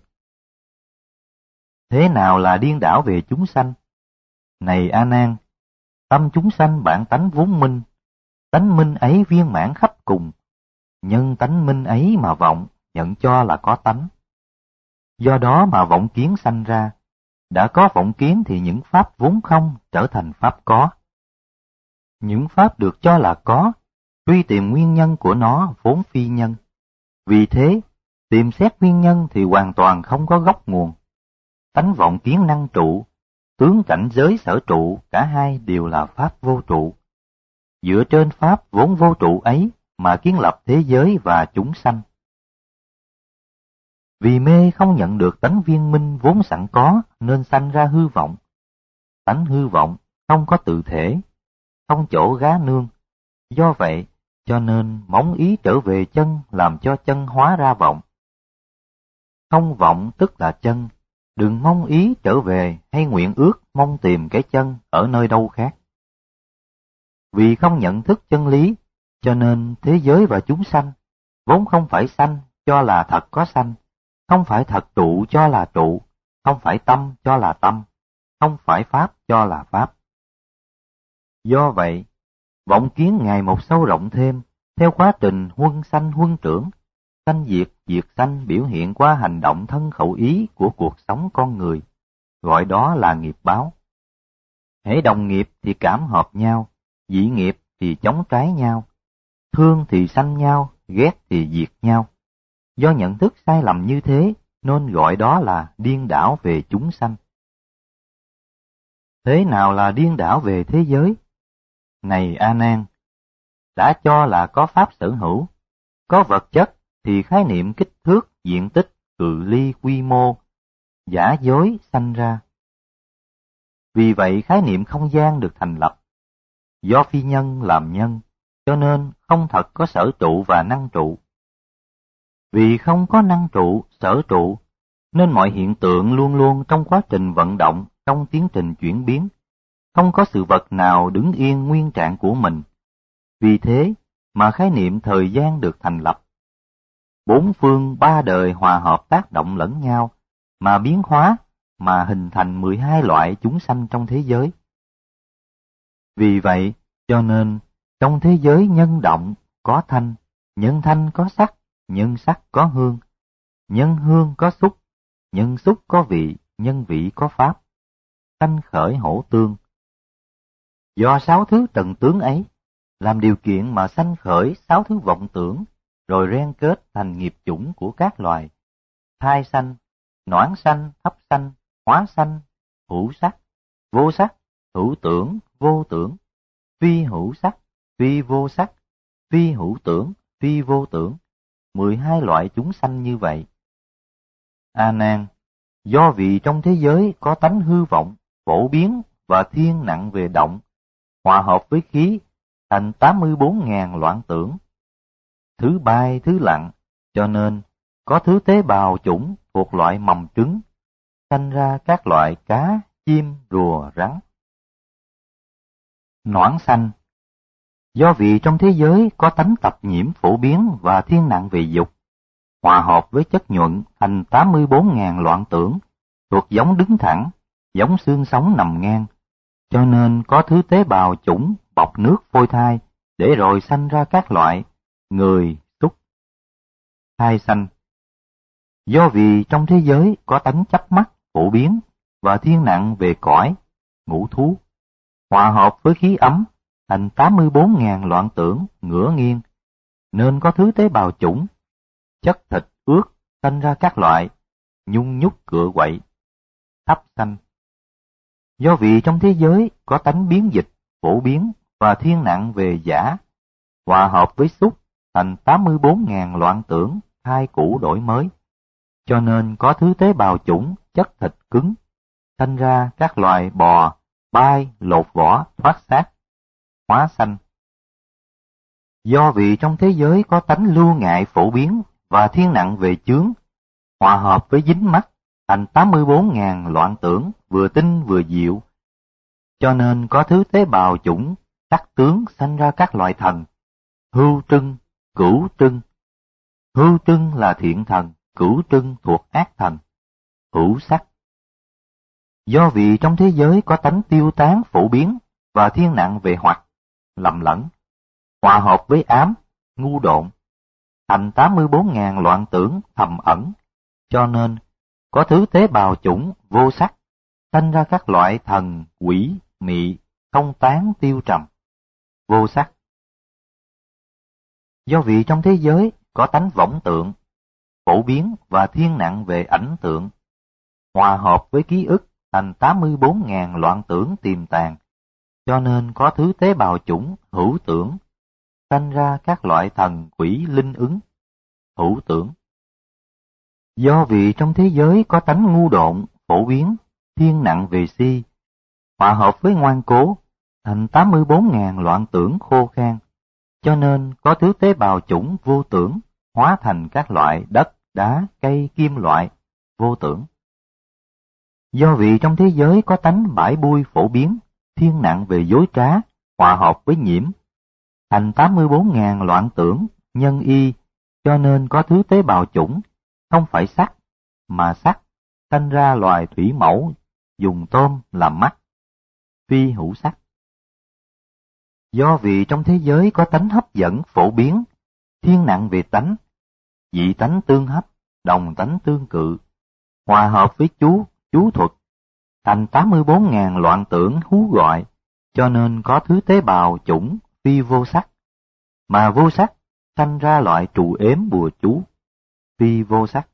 Thế nào là điên đảo về chúng sanh? Này A Nan, tâm chúng sanh bản tánh vốn minh, tánh minh ấy viên mãn khắp cùng, nhân tánh minh ấy mà vọng, nhận cho là có tánh. Do đó mà vọng kiến sanh ra, đã có vọng kiến thì những pháp vốn không trở thành pháp có. Những pháp được cho là có, truy tìm nguyên nhân của nó vốn phi nhân. Vì thế, tìm xét nguyên nhân thì hoàn toàn không có gốc nguồn. Tánh vọng kiến năng trụ, tướng cảnh giới sở trụ, cả hai đều là pháp vô trụ. Dựa trên pháp vốn vô trụ ấy mà kiến lập thế giới và chúng sanh. Vì mê không nhận được tánh viên minh vốn sẵn có nên sanh ra hư vọng. Tánh hư vọng không có tự thể, không chỗ gá nương. Do vậy, cho nên móng ý trở về chân làm cho chân hóa ra vọng. Không vọng tức là chân, đừng mong ý trở về hay nguyện ước mong tìm cái chân ở nơi đâu khác. Vì không nhận thức chân lý, cho nên thế giới và chúng sanh, vốn không phải sanh cho là thật có sanh, không phải thật trụ cho là trụ, không phải tâm cho là tâm, không phải pháp cho là pháp. Do vậy, vọng kiến ngày một sâu rộng thêm, theo quá trình huân sanh huân trưởng, sanh diệt diệt sanh biểu hiện qua hành động thân khẩu ý của cuộc sống con người, gọi đó là nghiệp báo. Hễ đồng nghiệp thì cảm hợp nhau, dị nghiệp thì chống trái nhau, thương thì sanh nhau, ghét thì diệt nhau. Do nhận thức sai lầm như thế, nên gọi đó là điên đảo về chúng sanh. Thế nào là điên đảo về thế giới? Này A Nan, đã cho là có pháp sở hữu, có vật chất thì khái niệm kích thước, diện tích, cự ly, quy mô, giả dối sanh ra. Vì vậy khái niệm không gian được thành lập. Do phi nhân làm nhân, cho nên không thật có sở trụ và năng trụ. Vì không có năng trụ, sở trụ, nên mọi hiện tượng luôn luôn trong quá trình vận động, trong tiến trình chuyển biến, không có sự vật nào đứng yên nguyên trạng của mình. Vì thế mà khái niệm thời gian được thành lập. Bốn phương ba đời hòa hợp tác động lẫn nhau, mà biến hóa, mà hình thành mười hai loại chúng sanh trong thế giới. Vì vậy, cho nên, trong thế giới nhân động có thanh, nhân thanh có sắc, nhân sắc có hương, nhân hương có xúc, nhân xúc có vị, nhân vị có pháp, sanh khởi hổ tương. Do sáu thứ trần tướng ấy, làm điều kiện mà sanh khởi sáu thứ vọng tưởng, rồi ren kết thành nghiệp chủng của các loài, thai sanh, noãn sanh, thấp sanh, hóa sanh, hữu sắc, vô sắc, hữu tưởng, vô tưởng, phi hữu sắc, phi vô sắc, phi hữu tưởng, phi vô tưởng, mười hai loại chúng sanh như vậy. A Nan, do vì trong thế giới có tánh hư vọng, phổ biến và thiên nặng về động, hòa hợp với khí, thành tám mươi bốn ngàn loạn tưởng. Thứ bay, thứ lặng, cho nên có thứ tế bào chủng thuộc loại mầm trứng, sanh ra các loại cá, chim, rùa, rắn. Noãn sanh, do vì trong thế giới có tánh tập nhiễm phổ biến và thiên nặng về dục, hòa hợp với chất nhuận thành tám mươi bốn ngàn loạn tưởng, thuộc giống đứng thẳng, giống xương sống nằm ngang, cho nên có thứ tế bào chủng bọc nước phôi thai, để rồi sanh ra các loại người, súc. Thai sanh, do vì trong thế giới có tánh chấp mắt phổ biến và thiên nặng về cõi, ngũ thú, hòa hợp với khí ấm thành tám mươi bốn ngàn loạn tưởng ngửa nghiêng, nên có thứ tế bào chủng, chất thịt ướt sanh ra các loại nhung nhúc cựa quậy, thấp sanh. Do vì trong thế giới có tánh biến dịch phổ biến và thiên nặng về giả, hòa hợp với xúc thành tám mươi bốn nghìn loạn tưởng thay cũ đổi mới, cho nên có thứ tế bào chủng chất thịt cứng, thành ra các loài bò, bay, lột vỏ, thoát xác, hóa sanh. Do vì trong thế giới có tánh lưu ngại phổ biến và thiên nặng về chướng, hòa hợp với dính mắc, thành tám mươi bốn nghìn loạn tưởng vừa tinh vừa diệu, cho nên có thứ tế bào chủng sắc tướng sanh ra các loại thần, hưu trưng, cửu trưng. Hưu trưng là thiện thần, cửu trưng thuộc ác thần, hữu sắc. Do vì trong thế giới có tánh tiêu tán phổ biến và thiên nặng về hoặc, lầm lẫn, hòa hợp với ám, ngu độn, thành tám mươi bốn nghìn loạn tưởng thầm ẩn, cho nên có thứ tế bào chủng vô sắc, sanh ra các loại thần, quỷ, mị, không tán tiêu trầm, vô sắc. Do vì trong thế giới có tánh võng tượng, phổ biến và thiên nặng về ảnh tượng, hòa hợp với ký ức thành tám mươi bốn nghìn loạn tưởng tiềm tàng, cho nên có thứ tế bào chủng hữu tưởng, sanh ra các loại thần quỷ linh ứng, hữu tưởng. Do vì trong thế giới có tánh ngu độn, phổ biến, thiên nặng về si, hòa hợp với ngoan cố, thành tám mươi bốn nghìn loạn tưởng khô khan, cho nên có thứ tế bào chủng vô tưởng, hóa thành các loại đất, đá, cây, kim loại, vô tưởng. Do vì trong thế giới có tánh bãi bui phổ biến, thiên nặng về dối trá, hòa hợp với nhiễm, thành tám mươi bốn nghìn loạn tưởng, nhân y, cho nên có thứ tế bào chủng, không phải sắc, mà sắc, sanh ra loài thủy mẫu, dùng tôm làm mắt, phi hữu sắc. Do vì trong thế giới có tánh hấp dẫn phổ biến, thiên nặng về tánh, dị tánh tương hấp, đồng tánh tương cự, hòa hợp với chú, chú thuật, thành tám mươi bốn nghìn loạn tưởng hú gọi, cho nên có thứ tế bào chủng phi vô sắc, mà vô sắc sanh ra loại trụ ếm bùa chú, phi vô sắc.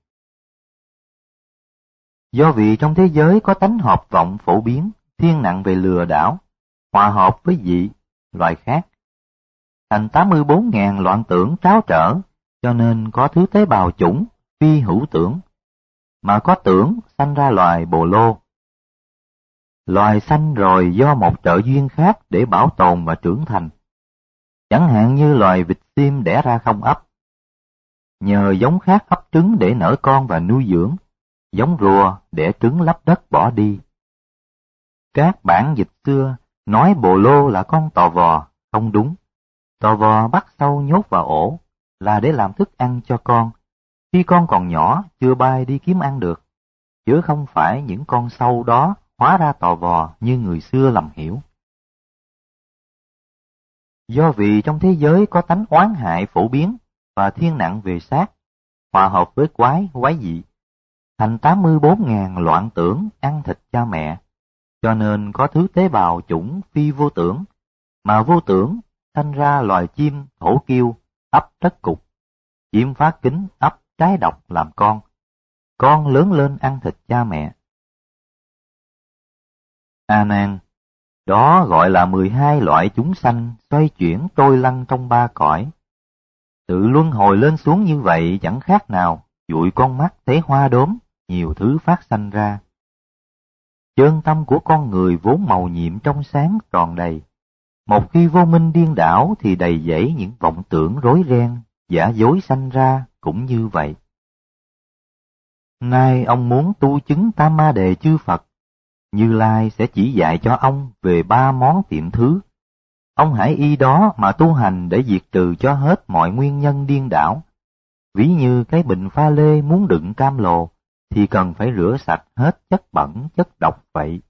Do vì trong thế giới có tánh hợp vọng phổ biến, thiên nặng về lừa đảo, hòa hợp với dị, loài khác, thành tám mươi bốn nghìn loạn tưởng tráo trở, cho nên có thứ tế bào chủng phi hữu tưởng, mà có tưởng sanh ra loài bồ lô. Loài sanh rồi do một trợ duyên khác để bảo tồn và trưởng thành, chẳng hạn như loài vịt xiêm đẻ ra không ấp, nhờ giống khác ấp trứng để nở con và nuôi dưỡng, giống rùa đẻ trứng lấp đất bỏ đi. Các bản dịch xưa nói bồ lô là con tò vò, không đúng. Tò vò bắt sâu nhốt vào ổ là để làm thức ăn cho con, khi con còn nhỏ chưa bay đi kiếm ăn được, chứ không phải những con sâu đó hóa ra tò vò như người xưa lầm hiểu. Do vì trong thế giới có tánh oán hại phổ biến và thiên nặng về sát, hòa hợp với quái, quái dị, thành tám mươi bốn nghìn loạn tưởng ăn thịt cha mẹ, cho nên có thứ tế bào chủng phi vô tưởng, mà vô tưởng sanh ra loài chim thổ kiêu, ấp đất cục, chim phá kính ấp trái độc làm con, con lớn lên ăn thịt cha mẹ. A Nan, đó gọi là mười hai loại chúng sanh xoay chuyển trôi lăn trong ba cõi. Tự luân hồi lên xuống như vậy chẳng khác nào dụi con mắt thấy hoa đốm, nhiều thứ phát sanh ra. Chân tâm của con người vốn màu nhiệm trong sáng tròn đầy, một khi vô minh điên đảo thì đầy dẫy những vọng tưởng rối ren, giả dối sanh ra cũng như vậy. Nay ông muốn tu chứng Tam Ma Đề chư Phật, Như Lai sẽ chỉ dạy cho ông về ba món tiệm thứ. Ông hãy y đó mà tu hành để diệt trừ cho hết mọi nguyên nhân điên đảo. Ví như cái bình pha lê muốn đựng cam lồ, thì cần phải rửa sạch hết chất bẩn, chất độc vậy.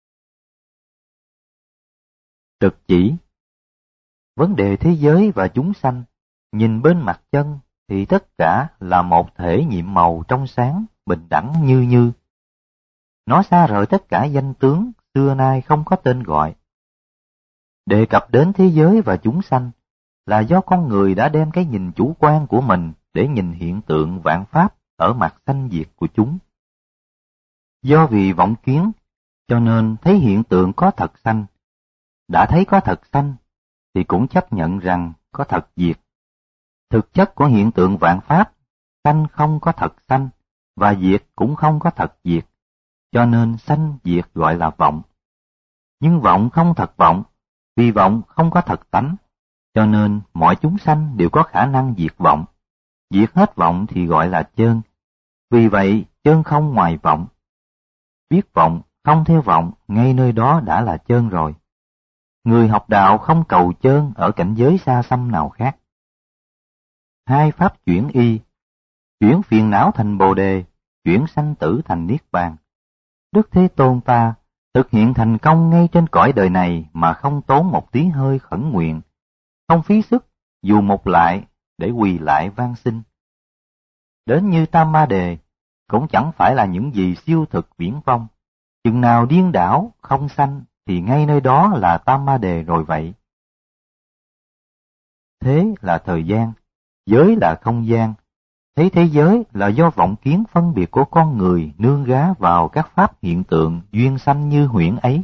Trực chỉ. Vấn đề thế giới và chúng sanh, nhìn bên mặt chân thì tất cả là một thể nhiệm màu trong sáng, bình đẳng như như. Nó xa rời tất cả danh tướng, xưa nay không có tên gọi. Đề cập đến thế giới và chúng sanh là do con người đã đem cái nhìn chủ quan của mình để nhìn hiện tượng vạn pháp ở mặt sanh diệt của chúng. Do vì vọng kiến, cho nên thấy hiện tượng có thật sanh. Đã thấy có thật sanh, thì cũng chấp nhận rằng có thật diệt. Thực chất của hiện tượng vạn pháp, sanh không có thật sanh, và diệt cũng không có thật diệt, cho nên sanh diệt gọi là vọng. Nhưng vọng không thật vọng, vì vọng không có thật tánh, cho nên mọi chúng sanh đều có khả năng diệt vọng. Diệt hết vọng thì gọi là chơn, vì vậy chơn không ngoài vọng. Biết vọng, không theo vọng, ngay nơi đó đã là chơn rồi. Người học đạo không cầu chơn ở cảnh giới xa xăm nào khác. Hai pháp chuyển y, chuyển phiền não thành bồ đề, chuyển sanh tử thành niết bàn. Đức Thế Tôn ta thực hiện thành công ngay trên cõi đời này mà không tốn một tí hơi khẩn nguyện, không phí sức dù một lại để quỳ lại van xin. Đến như Tam Ma Đề cũng chẳng phải là những gì siêu thực viễn vông, chừng nào điên đảo không sanh thì ngay nơi đó là Tam Ma Đề rồi vậy. Thế là thời gian, giới là không gian. Thấy thế giới là do vọng kiến phân biệt của con người nương gá vào các pháp hiện tượng duyên sanh như huyễn ấy.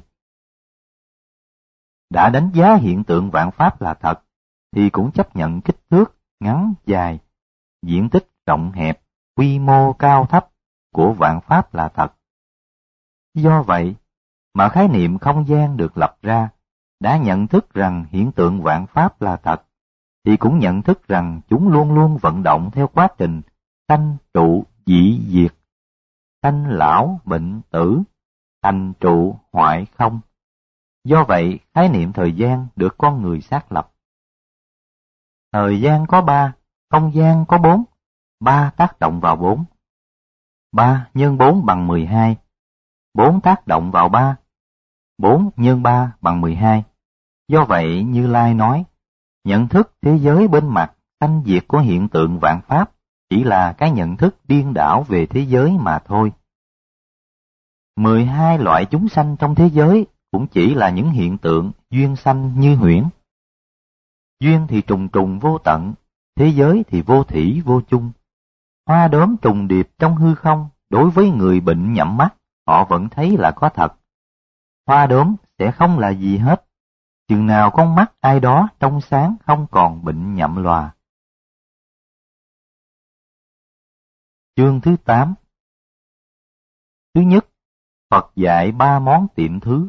Đã đánh giá hiện tượng vạn pháp là thật, thì cũng chấp nhận kích thước, ngắn, dài, diện tích rộng hẹp, quy mô cao thấp của vạn pháp là thật. Do vậy mà khái niệm không gian được lập ra, đã nhận thức rằng hiện tượng vạn pháp là thật, thì cũng nhận thức rằng chúng luôn luôn vận động theo quá trình sanh trụ dị diệt, sanh lão bệnh tử, thành trụ hoại không. Do vậy, khái niệm thời gian được con người xác lập. Thời gian có ba, không gian có bốn, ba tác động vào bốn. Ba nhân bốn bằng mười hai, bốn tác động vào ba, bốn nhân ba bằng mười hai. Do vậy, Như Lai nói, nhận thức thế giới bên mặt sanh diệt của hiện tượng vạn pháp chỉ là cái nhận thức điên đảo về thế giới mà thôi. Mười hai loại chúng sanh trong thế giới cũng chỉ là những hiện tượng duyên sanh như huyễn. Duyên thì trùng trùng vô tận, thế giới thì vô thủy vô chung. Hoa đốm trùng điệp trong hư không, đối với người bệnh nhắm mắt, họ vẫn thấy là có thật. Hoa đốm sẽ không là gì hết, chừng nào con mắt ai đó trong sáng không còn bệnh nhậm lòa. Chương thứ tám. Thứ nhất, Phật dạy ba món tiệm thứ.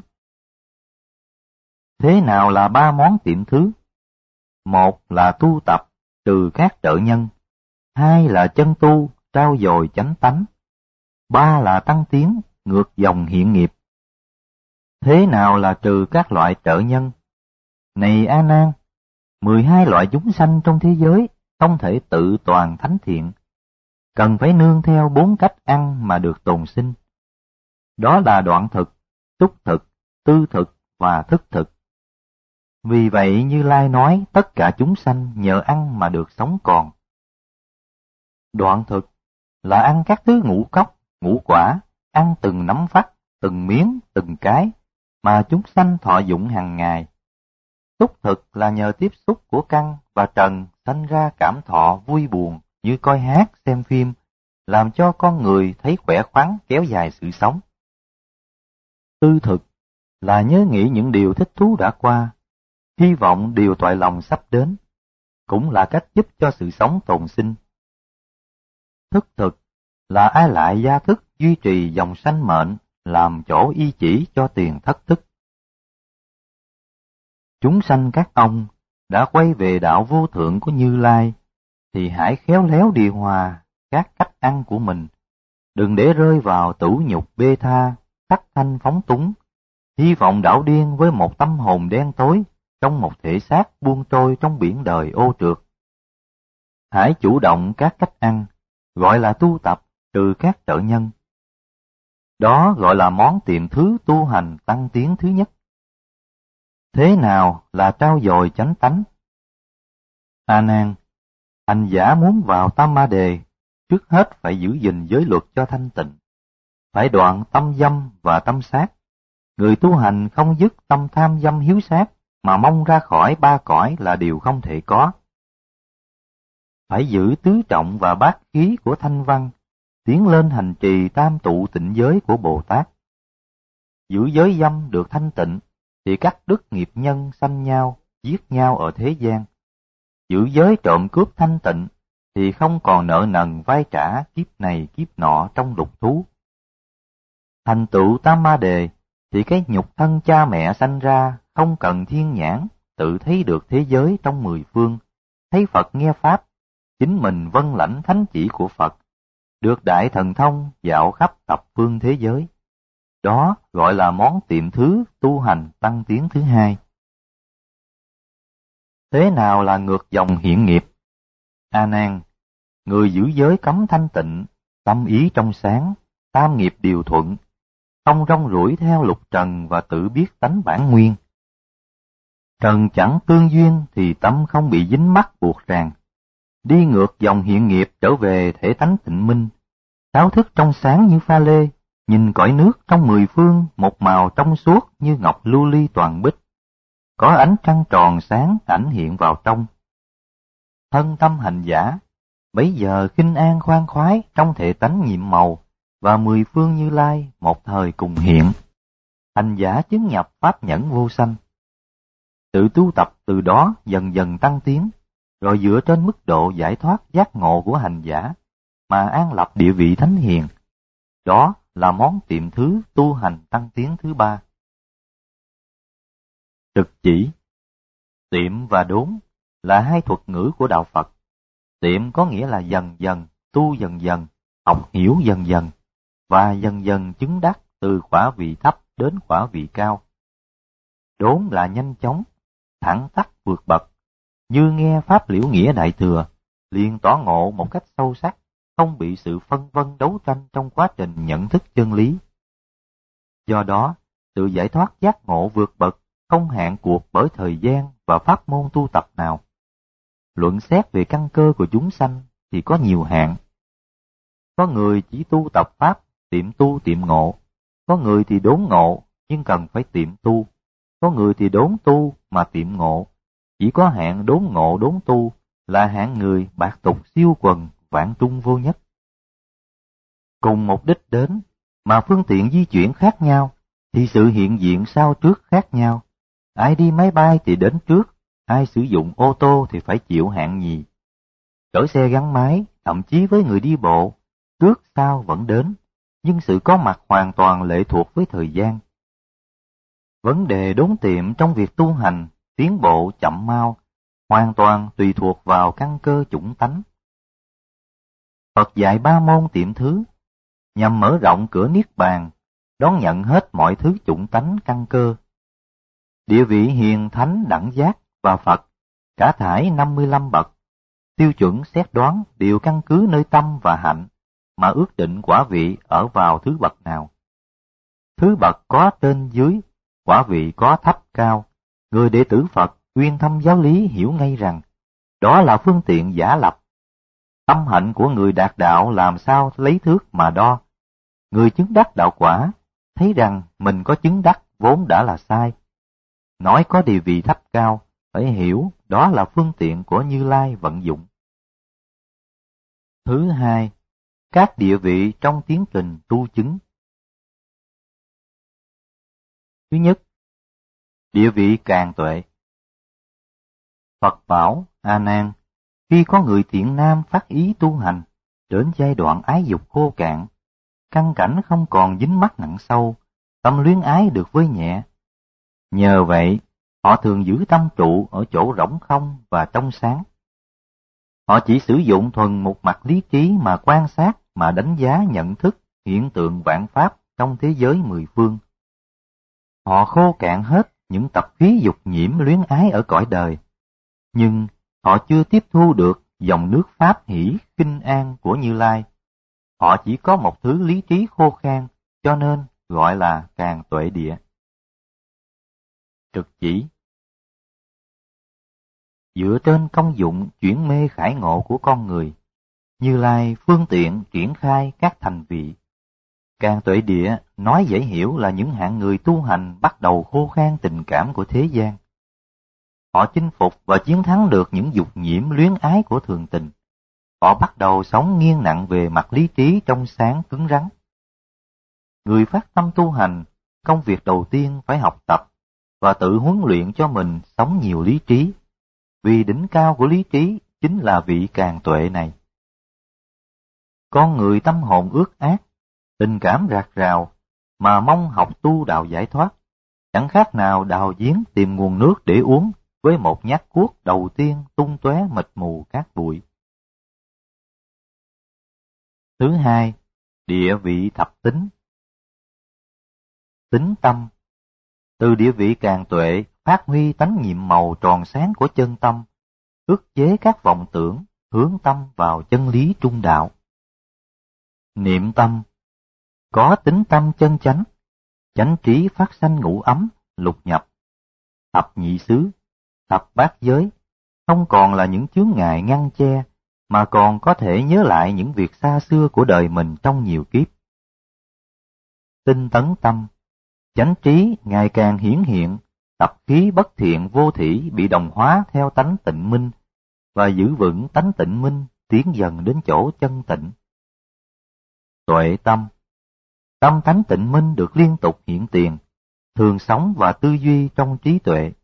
Thế nào là ba món tiệm thứ? Một là tu tập, trừ các trợ nhân. Hai là chân tu, trau dồi chánh tánh. Ba là tăng tiến, ngược dòng hiện nghiệp. Thế nào là trừ các loại trợ nhân? Này A Nan, mười hai loại chúng sanh trong thế giới không thể tự toàn thánh thiện, cần phải nương theo bốn cách ăn mà được tồn sinh. Đó là đoạn thực, túc thực, tư thực và thức thực. Vì vậy Như Lai nói tất cả chúng sanh nhờ ăn mà được sống còn. Đoạn thực là ăn các thứ ngũ cốc, ngũ quả, ăn từng nắm vắt, từng miếng, từng cái mà chúng sanh thọ dụng hàng ngày. Túc thực là nhờ tiếp xúc của căn và trần sanh ra cảm thọ vui buồn như coi hát, xem phim, làm cho con người thấy khỏe khoắn kéo dài sự sống. Tư thực là nhớ nghĩ những điều thích thú đã qua, hy vọng điều toại lòng sắp đến, cũng là cách giúp cho sự sống tồn sinh. Thức thực là ái lại gia thức duy trì dòng sanh mệnh, làm chỗ y chỉ cho tiền thất thức. Chúng sanh các ông đã quay về đạo vô thượng của Như Lai, thì hãy khéo léo điều hòa các cách ăn của mình, đừng để rơi vào tửu nhục bê tha, sắc thanh phóng túng, hy vọng đảo điên với một tâm hồn đen tối trong một thể xác buông trôi trong biển đời ô trượt. Hãy chủ động các cách ăn, gọi là tu tập, trừ các trợ nhân. Đó gọi là món tiệm thứ tu hành tăng tiến thứ nhất. Thế nào là trau dồi chánh tánh? A Nan, hành giả muốn vào Tam Ma Đề, trước hết phải giữ gìn giới luật cho thanh tịnh, phải đoạn tâm dâm và tâm sát. Người tu hành không dứt tâm tham dâm hiếu sát, mà mong ra khỏi ba cõi là điều không thể có. Phải giữ tứ trọng và bát khí của thanh văn, tiến lên hành trì tam tụ tịnh giới của Bồ Tát. Giữ giới dâm được thanh tịnh, thì các đức nghiệp nhân sanh nhau, giết nhau ở thế gian. giữ giới trộm cướp thanh tịnh, thì không còn nợ nần vay trả kiếp này kiếp nọ trong lục thú. Thành tựu tam ma đề, thì cái nhục thân cha mẹ sanh ra không cần thiên nhãn, tự thấy được thế giới trong mười phương, thấy Phật nghe Pháp, chính mình vâng lãnh thánh chỉ của Phật, được đại thần thông dạo khắp thập phương thế giới. Đó gọi là món tiệm thứ tu hành tăng tiến thứ hai. Thế nào là ngược dòng hiện nghiệp? A Nan, người giữ giới cấm thanh tịnh, tâm ý trong sáng, tam nghiệp điều thuận, không rong ruổi theo lục trần và tự biết tánh bản nguyên. Trần chẳng tương duyên thì tâm không bị dính mắc buộc ràng, đi ngược dòng hiện nghiệp trở về thể tánh tịnh minh, sáu thức trong sáng như pha lê, nhìn cõi nước trong mười phương một màu trong suốt như ngọc lưu ly toàn bích, có ánh trăng tròn sáng ảnh hiện vào trong. Thân tâm hành giả, bấy giờ khinh an khoan khoái trong thể tánh nhiệm màu, và mười phương Như Lai một thời cùng hiện. Hành giả chứng nhập pháp nhẫn vô sanh. Tự tu tập từ đó dần dần tăng tiến, rồi dựa trên mức độ giải thoát giác ngộ của hành giả mà an lập địa vị thánh hiền. Đó là món tiệm thứ tu hành tăng tiến thứ ba. Trực chỉ, tiệm và đốn là hai thuật ngữ của đạo Phật. Tiệm có nghĩa là dần dần, tu dần dần, học hiểu dần dần, và dần dần chứng đắc từ quả vị thấp đến quả vị cao. Đốn là nhanh chóng, thẳng tắp vượt bậc, như nghe pháp liễu nghĩa đại thừa, liền tỏ ngộ một cách sâu sắc, không bị sự phân vân đấu tranh trong quá trình nhận thức chân lý. Do đó, sự giải thoát giác ngộ vượt bậc không hạn cuộc bởi thời gian và pháp môn tu tập nào. Luận xét về căn cơ của chúng sanh thì có nhiều hạng. Có người chỉ tu tập pháp, tiệm tu tiệm ngộ. Có người thì đốn ngộ, nhưng cần phải tiệm tu. Có người thì đốn tu mà tiệm ngộ. Chỉ có hạng đốn ngộ đốn tu là hạng người bạc tục siêu quần, vạn trung vô nhất. Cùng mục đích đến, mà phương tiện di chuyển khác nhau, thì sự hiện diện sau trước khác nhau. Ai đi máy bay thì đến trước, ai sử dụng ô tô thì phải chịu hạng nhì. Chở xe gắn máy, thậm chí với người đi bộ, trước sau vẫn đến, nhưng sự có mặt hoàn toàn lệ thuộc với thời gian. Vấn đề đốn tiệm trong việc tu hành, tiến bộ chậm mau, hoàn toàn tùy thuộc vào căn cơ chủng tánh. Phật dạy ba môn tiệm thứ, nhằm mở rộng cửa niết bàn, đón nhận hết mọi thứ chủng tánh căn cơ. Địa vị hiền thánh đẳng giác và Phật, cả thải năm mươi lăm bậc, tiêu chuẩn xét đoán đều căn cứ nơi tâm và hạnh, mà ước định quả vị ở vào thứ bậc nào. Thứ bậc có trên dưới, quả vị có thấp cao, người đệ tử Phật uyên thâm giáo lý hiểu ngay rằng, đó là phương tiện giả lập. Tâm hạnh của người đạt đạo làm sao lấy thước mà đo. Người chứng đắc đạo quả, thấy rằng mình có chứng đắc vốn đã là sai. Nói có địa vị thấp cao, phải hiểu đó là phương tiện của Như Lai vận dụng. Thứ hai, các địa vị trong tiến trình tu chứng. Thứ nhất, địa vị càng tuệ. Phật bảo, A Nan, khi có người thiện nam phát ý tu hành, đến giai đoạn ái dục khô cạn, căn cảnh không còn dính mắc nặng sâu, tâm luyến ái được vơi nhẹ. Nhờ vậy, họ thường giữ tâm trụ ở chỗ rỗng không và trong sáng. Họ chỉ sử dụng thuần một mặt lý trí mà quan sát, mà đánh giá nhận thức hiện tượng vạn pháp trong thế giới mười phương. Họ khô cạn hết những tập khí dục nhiễm luyến ái ở cõi đời, nhưng họ chưa tiếp thu được dòng nước pháp hỷ kinh an của Như Lai. Họ chỉ có một thứ lý trí khô khan, cho nên gọi là càng tuệ địa. Trực chỉ, dựa trên công dụng chuyển mê khải ngộ của con người, Như Lai phương tiện triển khai các thành vị. Càng tuệ địa nói dễ hiểu là những hạng người tu hành bắt đầu khô khan tình cảm của thế gian. Họ chinh phục và chiến thắng được những dục nhiễm luyến ái của thường tình. Họ bắt đầu sống nghiêng nặng về mặt lý trí trong sáng cứng rắn. Người phát tâm tu hành, công việc đầu tiên phải học tập và tự huấn luyện cho mình sống nhiều lý trí. vì đỉnh cao của lý trí chính là vị càng tuệ này. Con người tâm hồn ước ác, tình cảm rạc rào, mà mong học tu đạo giải thoát, chẳng khác nào đào giếng tìm nguồn nước để uống với một nhát cuốc đầu tiên tung tóe mịt mù cát bụi. Thứ hai, địa vị thập tính. Tính tâm. Từ địa vị càng tuệ phát huy tánh nhiệm màu tròn sáng của chân tâm, ức chế các vọng tưởng, hướng tâm vào chân lý trung đạo. Niệm tâm. Có tính tâm chân chánh, chánh trí phát sanh ngũ ấm, lục nhập, thập nhị xứ, thập bát giới, không còn là những chướng ngại ngăn che, mà còn có thể nhớ lại những việc xa xưa của đời mình trong nhiều kiếp. Tinh tấn tâm. Chánh trí ngày càng hiển hiện, tập khí bất thiện vô thỉ bị đồng hóa theo tánh tịnh minh, và giữ vững tánh tịnh minh tiến dần đến chỗ chân tịnh. Tuệ tâm. Tâm tánh tịnh minh được liên tục hiện tiền, thường sống và tư duy trong trí tuệ.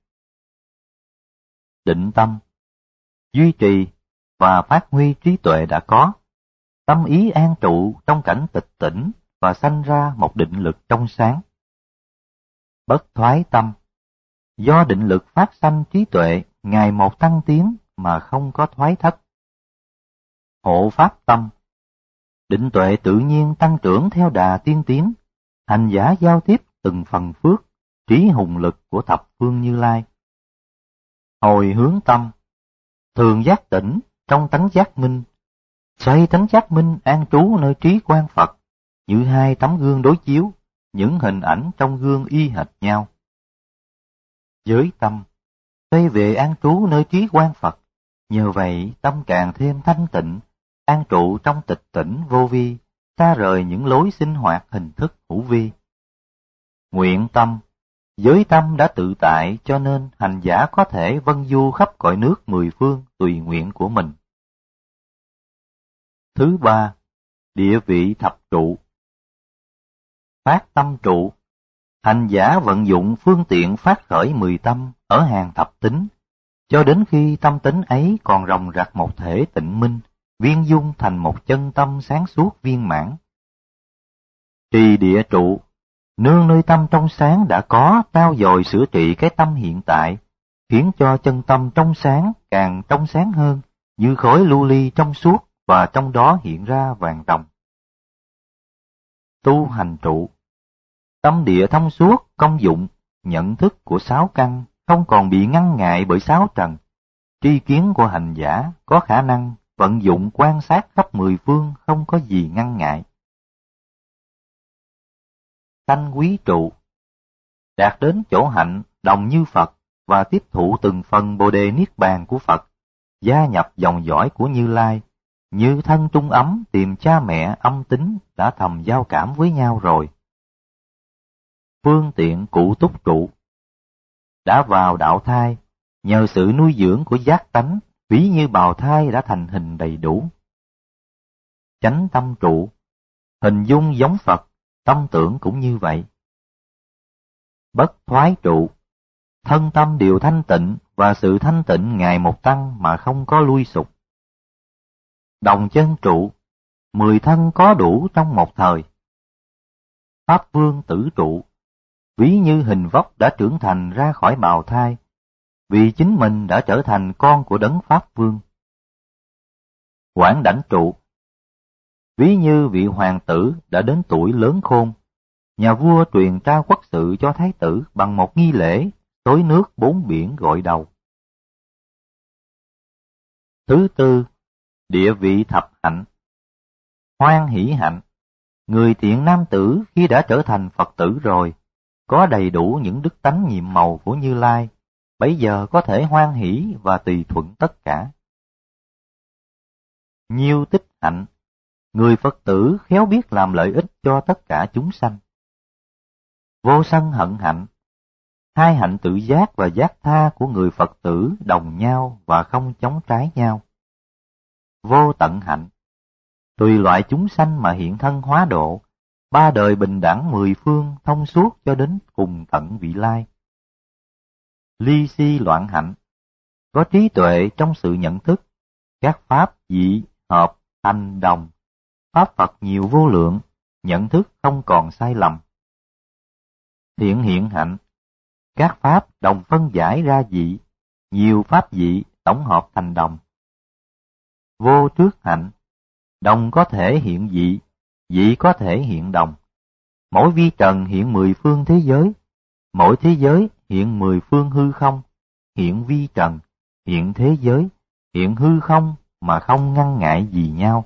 Định tâm. Duy trì và phát huy trí tuệ đã có, tâm ý an trụ trong cảnh tịch tỉnh và sanh ra một định lực trong sáng. Bất thoái tâm. Do định lực phát sanh trí tuệ ngày một tăng tiến mà không có thoái thất. Hộ pháp tâm. Định tuệ tự nhiên tăng trưởng theo đà tiên tiến, hành giả giao tiếp từng phần phước, trí hùng lực của thập phương Như Lai. Hồi hướng tâm. Thường giác tỉnh trong tánh giác minh, xoay tánh giác minh an trú nơi trí quan Phật, như hai tấm gương đối chiếu, những hình ảnh trong gương y hệt nhau. Giới tâm. Xoay về an trú nơi trí quan Phật, nhờ vậy tâm càng thêm thanh tịnh, an trụ trong tịch tỉnh vô vi, xa rời những lối sinh hoạt hình thức hữu vi. Nguyện tâm. Giới tâm đã tự tại cho nên hành giả có thể vân du khắp cõi nước mười phương tùy nguyện của mình. Thứ ba, địa vị thập trụ. Phát tâm trụ. Hành giả vận dụng phương tiện phát khởi mười tâm ở hàng thập tính, cho đến khi tâm tính ấy còn ròng rạc một thể tịnh minh, viên dung thành một chân tâm sáng suốt viên mãn. Trì địa trụ. Nương nơi tâm trong sáng đã có trao dồi sửa trị cái tâm hiện tại, khiến cho chân tâm trong sáng càng trong sáng hơn, như khối lưu ly trong suốt và trong đó hiện ra vàng ròng. Tu hành trụ. Tâm địa thông suốt, công dụng, nhận thức của sáu căn không còn bị ngăn ngại bởi sáu trần. Tri kiến của hành giả có khả năng vận dụng quan sát khắp mười phương không có gì ngăn ngại. Sanh quý trụ. Đạt đến chỗ hạnh đồng như Phật và tiếp thụ từng phần Bồ đề Niết Bàn của Phật, gia nhập dòng dõi của Như Lai, như thân trung ấm tìm cha mẹ âm tính đã thầm giao cảm với nhau rồi. Phương tiện cụ túc trụ. Đã vào đạo thai, nhờ sự nuôi dưỡng của giác tánh, ví như bào thai đã thành hình đầy đủ. Chánh tâm trụ. Hình dung giống Phật, tâm tưởng cũng như vậy. Bất thoái trụ. Thân tâm đều thanh tịnh và sự thanh tịnh ngày một tăng mà không có lui sụp. Đồng chân trụ. Mười thân có đủ trong một thời. Pháp vương tử trụ. Ví như hình vóc đã trưởng thành ra khỏi bào thai, vì chính mình đã trở thành con của đấng Pháp vương. Quảng đảnh trụ. Ví như vị hoàng tử đã đến tuổi lớn khôn, nhà vua truyền trao quốc sự cho thái tử bằng một nghi lễ xối nước bốn biển gội đầu. Thứ tư, địa vị thập hạnh. Hoan hỷ hạnh. Người thiện nam tử khi đã trở thành Phật tử rồi, có đầy đủ những đức tánh nhiệm màu của Như Lai, bấy giờ có thể hoan hỷ và tùy thuận tất cả. Nhiêu tích hạnh. Người Phật tử khéo biết làm lợi ích cho tất cả chúng sanh. Vô sân hận hạnh. Hai hạnh tự giác và giác tha của người Phật tử đồng nhau và không chống trái nhau. Vô tận hạnh. Tùy loại chúng sanh mà hiện thân hóa độ, ba đời bình đẳng mười phương thông suốt cho đến cùng tận vị lai. Ly si loạn hạnh. có trí tuệ trong sự nhận thức, các pháp dị, hợp, thành, đồng, pháp Phật nhiều vô lượng, nhận thức không còn sai lầm. Thiện hiện hạnh, các pháp đồng phân giải ra dị, nhiều pháp dị tổng hợp thành đồng. Vô trước hạnh, đồng có thể hiện dị, dị có thể hiện đồng. Mỗi vi trần hiện mười phương thế giới, mỗi thế giới hiện mười phương hư không, hiện vi trần, hiện thế giới, hiện hư không mà không ngăn ngại gì nhau.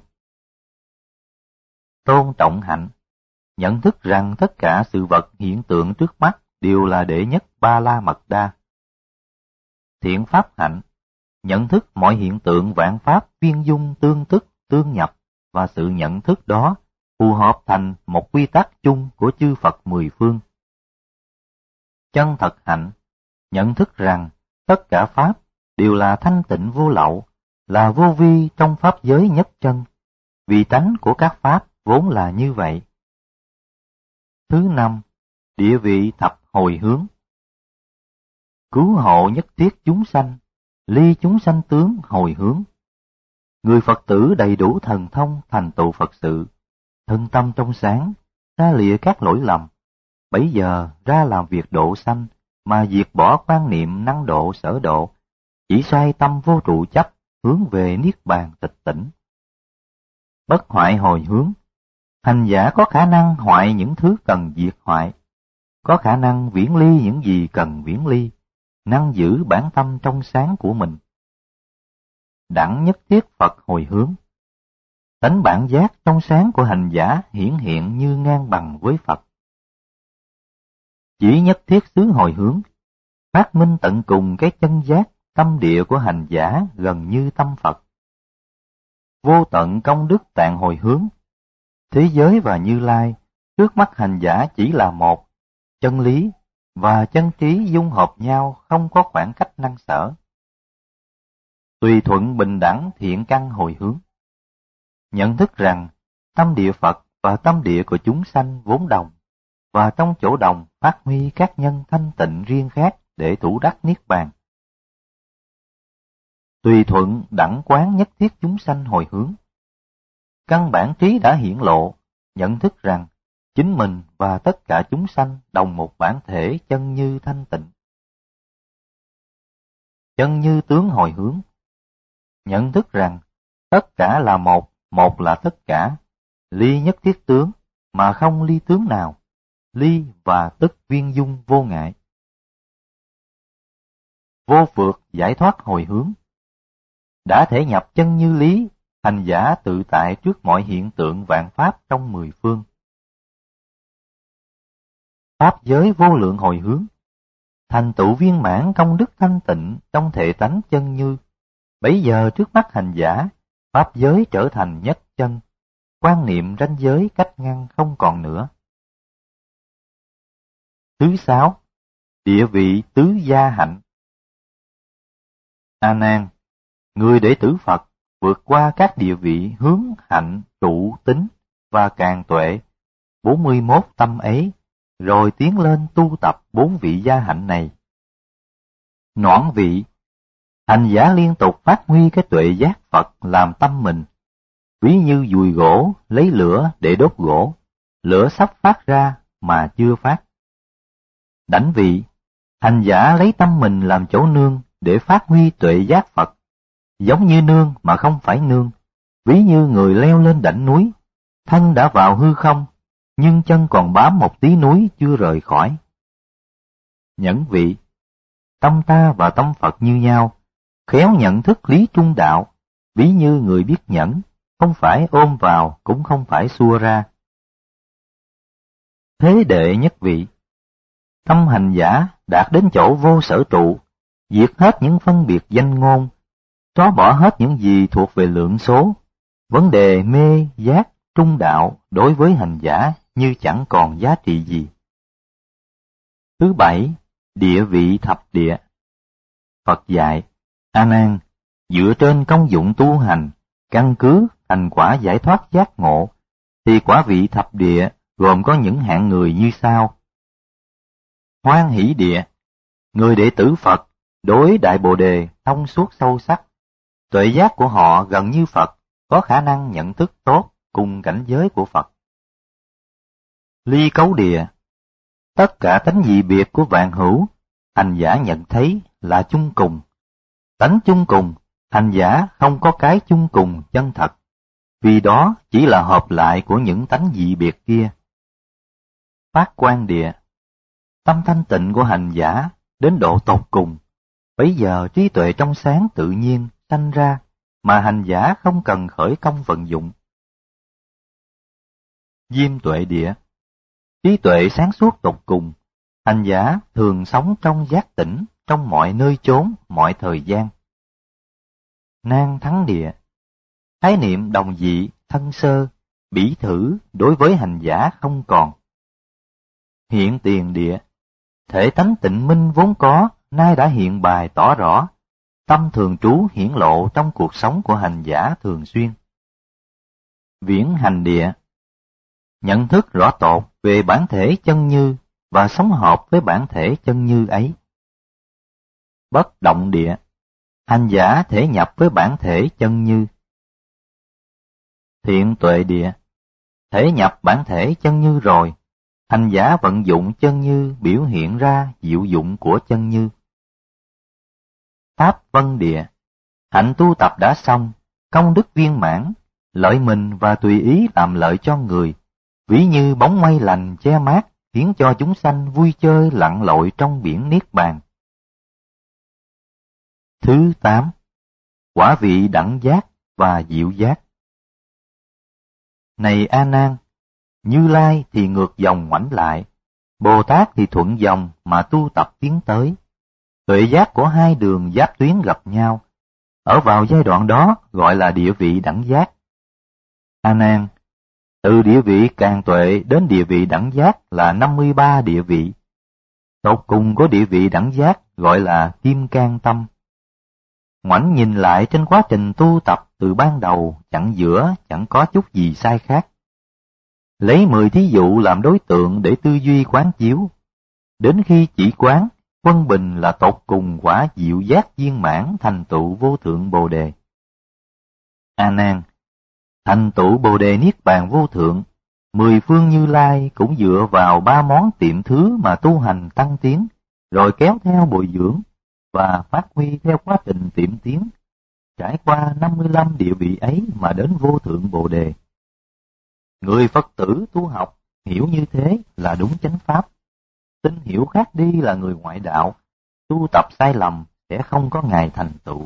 Tôn trọng hạnh, nhận thức rằng tất cả sự vật hiện tượng trước mắt đều là đệ nhất ba la mật đa. Thiện pháp hạnh, nhận thức mọi hiện tượng vạn pháp viên dung tương tức, tương nhập, và sự nhận thức đó phù hợp thành một quy tắc chung của chư Phật mười phương. Chân thật hạnh, nhận thức rằng tất cả pháp đều là thanh tịnh vô lậu, là vô vi trong pháp giới nhất chân, vì tánh của các pháp vốn là như vậy. Thứ năm, địa vị thập hồi hướng. Cứu hộ nhất thiết chúng sanh, ly chúng sanh tướng hồi hướng. Người Phật tử đầy đủ thần thông thành tựu Phật sự, thân tâm trong sáng, xa lìa các lỗi lầm, bấy giờ ra làm việc độ sanh, mà diệt bỏ quan niệm năng độ sở độ, chỉ xoay tâm vô trụ chấp, hướng về niết bàn tịch tỉnh. Bất hoại hồi hướng, hành giả có khả năng hoại những thứ cần diệt hoại, có khả năng viễn ly những gì cần viễn ly, năng giữ bản tâm trong sáng của mình. Đẳng nhất thiết Phật hồi hướng, tánh bản giác trong sáng của hành giả hiển hiện như ngang bằng với Phật. Chỉ nhất thiết xứ hồi hướng, phát minh tận cùng cái chân giác, tâm địa của hành giả gần như tâm Phật. Vô tận công đức tạng hồi hướng, thế giới và Như Lai, trước mắt hành giả chỉ là một, chân lý và chân trí dung hợp nhau không có khoảng cách năng sở. Tùy thuận bình đẳng thiện căn hồi hướng, nhận thức rằng tâm địa Phật và tâm địa của chúng sanh vốn đồng, và trong chỗ đồng phát huy các nhân thanh tịnh riêng khác để thủ đắc niết bàn. Tùy thuận đẳng quán nhất thiết chúng sanh hồi hướng, căn bản trí đã hiển lộ, nhận thức rằng chính mình và tất cả chúng sanh đồng một bản thể chân như thanh tịnh. Chân như tướng hồi hướng, nhận thức rằng tất cả là một, một là tất cả, ly nhất thiết tướng mà không ly tướng nào, ly và tức viên dung vô ngại. Vô phược giải thoát hồi hướng, đã thể nhập chân như lý, hành giả tự tại trước mọi hiện tượng vạn pháp trong mười phương. Pháp giới vô lượng hồi hướng, thành tựu viên mãn công đức thanh tịnh trong thể tánh chân như, bấy giờ trước mắt hành giả, pháp giới trở thành nhất chân, quan niệm ranh giới cách ngăn không còn nữa. Thứ sáu, địa vị tứ gia hạnh. A Nan, người đệ tử Phật vượt qua các địa vị hướng, hạnh, trụ, tính và càng tuệ, bốn mươi mốt tâm ấy, rồi tiến lên tu tập bốn vị gia hạnh này. Noãn vị, hành giả liên tục phát huy cái tuệ giác Phật làm tâm mình, ví như dùi gỗ lấy lửa để đốt gỗ, lửa sắp phát ra mà chưa phát. Đảnh vị, hành giả lấy tâm mình làm chỗ nương để phát huy tuệ giác Phật, giống như nương mà không phải nương, ví như người leo lên đỉnh núi, thân đã vào hư không, nhưng chân còn bám một tí núi chưa rời khỏi. Nhẫn vị, tâm ta và tâm Phật như nhau, khéo nhận thức lý trung đạo, ví như người biết nhẫn, không phải ôm vào cũng không phải xua ra. Thế đệ nhất vị, tâm hành giả đạt đến chỗ vô sở trụ, diệt hết những phân biệt danh ngôn, xóa bỏ hết những gì thuộc về lượng số, vấn đề mê, giác, trung đạo đối với hành giả như chẳng còn giá trị gì. Thứ bảy, địa vị thập địa. Phật dạy, A Nan, dựa trên công dụng tu hành, căn cứ thành quả giải thoát giác ngộ, thì quả vị thập địa gồm có những hạng người như sau. Hoan hỷ địa, người đệ tử Phật Đối Đại Bồ Đề thông suốt sâu sắc, tuệ giác của họ gần như Phật, có khả năng nhận thức tốt cùng cảnh giới của Phật. Ly cấu địa, tất cả tánh dị biệt của vạn hữu, hành giả nhận thấy là chung cùng. Tánh chung cùng, hành giả không có cái chung cùng chân thật, vì đó chỉ là hợp lại của những tánh dị biệt kia. Phát quan địa, tâm thanh tịnh của hành giả đến độ tột cùng, bấy giờ trí tuệ trong sáng tự nhiên sanh ra mà hành giả không cần khởi công vận dụng. Diêm tuệ địa, trí tuệ sáng suốt tột cùng, hành giả thường sống trong giác tỉnh trong mọi nơi chốn, mọi thời gian. Nan thắng địa, khái niệm đồng dị, thân sơ, bỉ thử đối với hành giả không còn. Hiện tiền địa, thể tánh tịnh minh vốn có, nay đã hiện bài tỏ rõ, tâm thường trú hiển lộ trong cuộc sống của hành giả thường xuyên. Viễn hành địa, nhận thức rõ tột về bản thể chân như và sống hợp với bản thể chân như ấy. Bất động địa, hành giả thể nhập với bản thể chân như. Thiện tuệ địa, thể nhập bản thể chân như rồi, hành giả vận dụng chân như biểu hiện ra diệu dụng của chân như. Pháp vân địa, hạnh tu tập đã xong, công đức viên mãn, lợi mình và tùy ý làm lợi cho người, ví như bóng mây lành che mát, khiến cho chúng sanh vui chơi lặn lội trong biển niết bàn. Thứ tám, quả vị đẳng giác và diệu giác. Này A Nan, Như Lai thì ngược dòng ngoảnh lại, Bồ Tát thì thuận dòng mà tu tập tiến tới. Tuệ giác của hai đường giáp tuyến gặp nhau, ở vào giai đoạn đó gọi là địa vị đẳng giác. A Nan, từ địa vị càng tuệ đến địa vị đẳng giác là năm mươi ba địa vị. Tột cùng có địa vị đẳng giác gọi là kim cang tâm. Ngoảnh nhìn lại trên quá trình tu tập từ ban đầu, chặng giữa chẳng có chút gì sai khác. Lấy mười thí dụ làm đối tượng để tư duy quán chiếu. Đến khi chỉ quán, phân bình là tột cùng quả diệu giác viên mãn thành tựu vô thượng Bồ Đề. A Nan, thành tựu Bồ Đề Niết Bàn vô thượng, mười phương Như Lai cũng dựa vào ba món tiệm thứ mà tu hành tăng tiến, rồi kéo theo bồi dưỡng và phát huy theo quá trình tiệm tiến, trải qua năm mươi lăm địa vị ấy mà đến vô thượng Bồ Đề. Người Phật tử tu học hiểu như thế là đúng chánh pháp, tin hiểu khác đi là người ngoại đạo, tu tập sai lầm sẽ không có ngày thành tựu.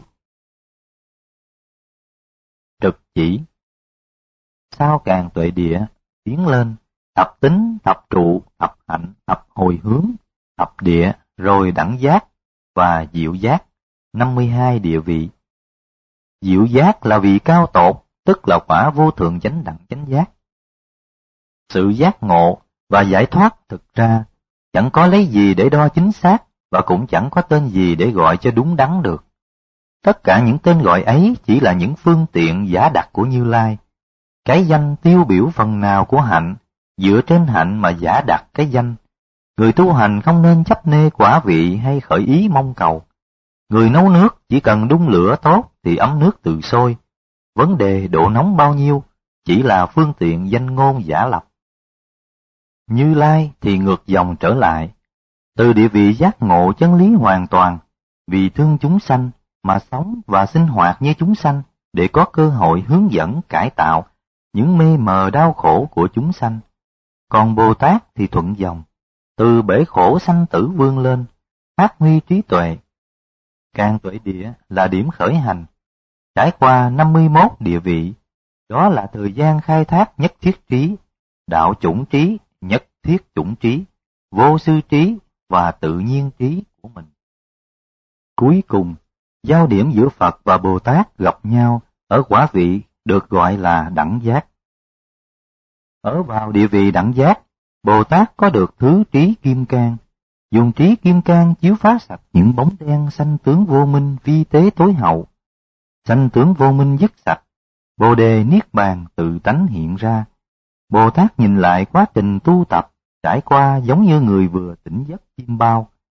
Trực chỉ, sao càng tuệ địa, tiến lên, thập tính, thập trụ, thập hạnh, thập hồi hướng, thập địa, rồi đẳng giác và diệu giác, năm mươi hai địa vị. Diệu giác là vị cao tột, tức là quả vô thượng chánh đẳng chánh giác. Sự giác ngộ và giải thoát thực ra chẳng có lấy gì để đo chính xác và cũng chẳng có tên gì để gọi cho đúng đắn được. Tất cả những tên gọi ấy chỉ là những phương tiện giả đặt của Như Lai. Cái danh tiêu biểu phần nào của hạnh, dựa trên hạnh mà giả đặt cái danh. Người tu hành không nên chấp nê quả vị hay khởi ý mong cầu. Người nấu nước chỉ cần đun lửa tốt thì ấm nước tự sôi. Vấn đề độ nóng bao nhiêu chỉ là phương tiện danh ngôn giả lập. Như Lai thì ngược dòng trở lại, từ địa vị giác ngộ chân lý hoàn toàn, vì thương chúng sanh mà sống và sinh hoạt như chúng sanh để có cơ hội hướng dẫn cải tạo những mê mờ đau khổ của chúng sanh. Còn Bồ Tát thì thuận dòng, từ bể khổ sanh tử vươn lên, phát huy trí tuệ. Càng tuệ địa là điểm khởi hành, trải qua năm mươi mốt địa vị, đó là thời gian khai thác nhất thiết trí, đạo chủng trí, nhất thiết chủng trí, vô sư trí và tự nhiên trí của mình. Cuối cùng, giao điểm giữa Phật và Bồ Tát gặp nhau ở quả vị được gọi là đẳng giác. Ở vào địa vị đẳng giác, Bồ Tát có được thứ trí kim cang, dùng trí kim cang chiếu phá sạch những bóng đen sanh tướng vô minh vi tế tối hậu. Sanh tướng vô minh dứt sạch, Bồ Đề Niết Bàn tự tánh hiện ra. Bồ Tát nhìn lại quá trình tu tập, trải qua giống như người vừa tỉnh giấc chim bao.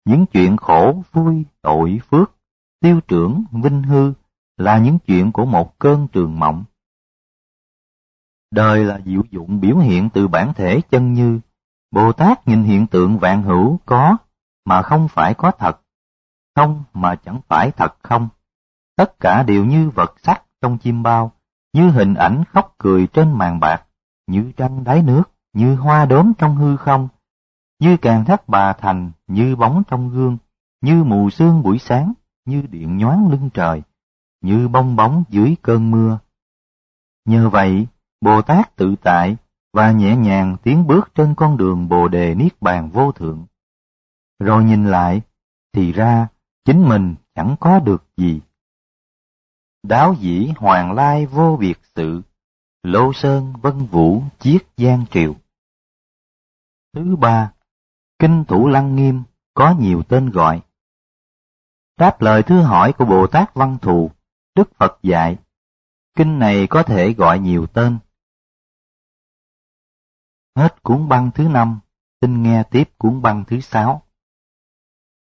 những chuyện khổ, vui, tội, phước, tiêu trưởng, vinh hư là những chuyện của một cơn trường mộng. Đời là diệu dụng biểu hiện từ bản thể chân như. Bồ Tát nhìn hiện tượng vạn hữu có mà không phải có thật, không mà chẳng phải thật không. Tất cả đều như vật sắc trong chim bao, như hình ảnh khóc cười trên màn bạc, như trăng đáy nước, như hoa đốm trong hư không, như càng thác bà thành, như bóng trong gương, như mù sương buổi sáng, như điện nhoáng lưng trời, như bong bóng dưới cơn mưa. Nhờ vậy, Bồ Tát tự tại và nhẹ nhàng tiến bước trên con đường Bồ đề Niết bàn vô thượng. Rồi nhìn lại, thì ra chính mình chẳng có được gì. Đáo dĩ hoàng lai vô biệt sự, lô sơn vân vũ chiết giang triều. Thứ ba, Kinh Thủ Lăng Nghiêm có nhiều tên gọi. Đáp lời thư hỏi của Bồ Tát Văn Thù, Đức Phật dạy, kinh này có thể gọi nhiều tên. Hết cuốn băng thứ năm, xin nghe tiếp cuốn băng thứ sáu.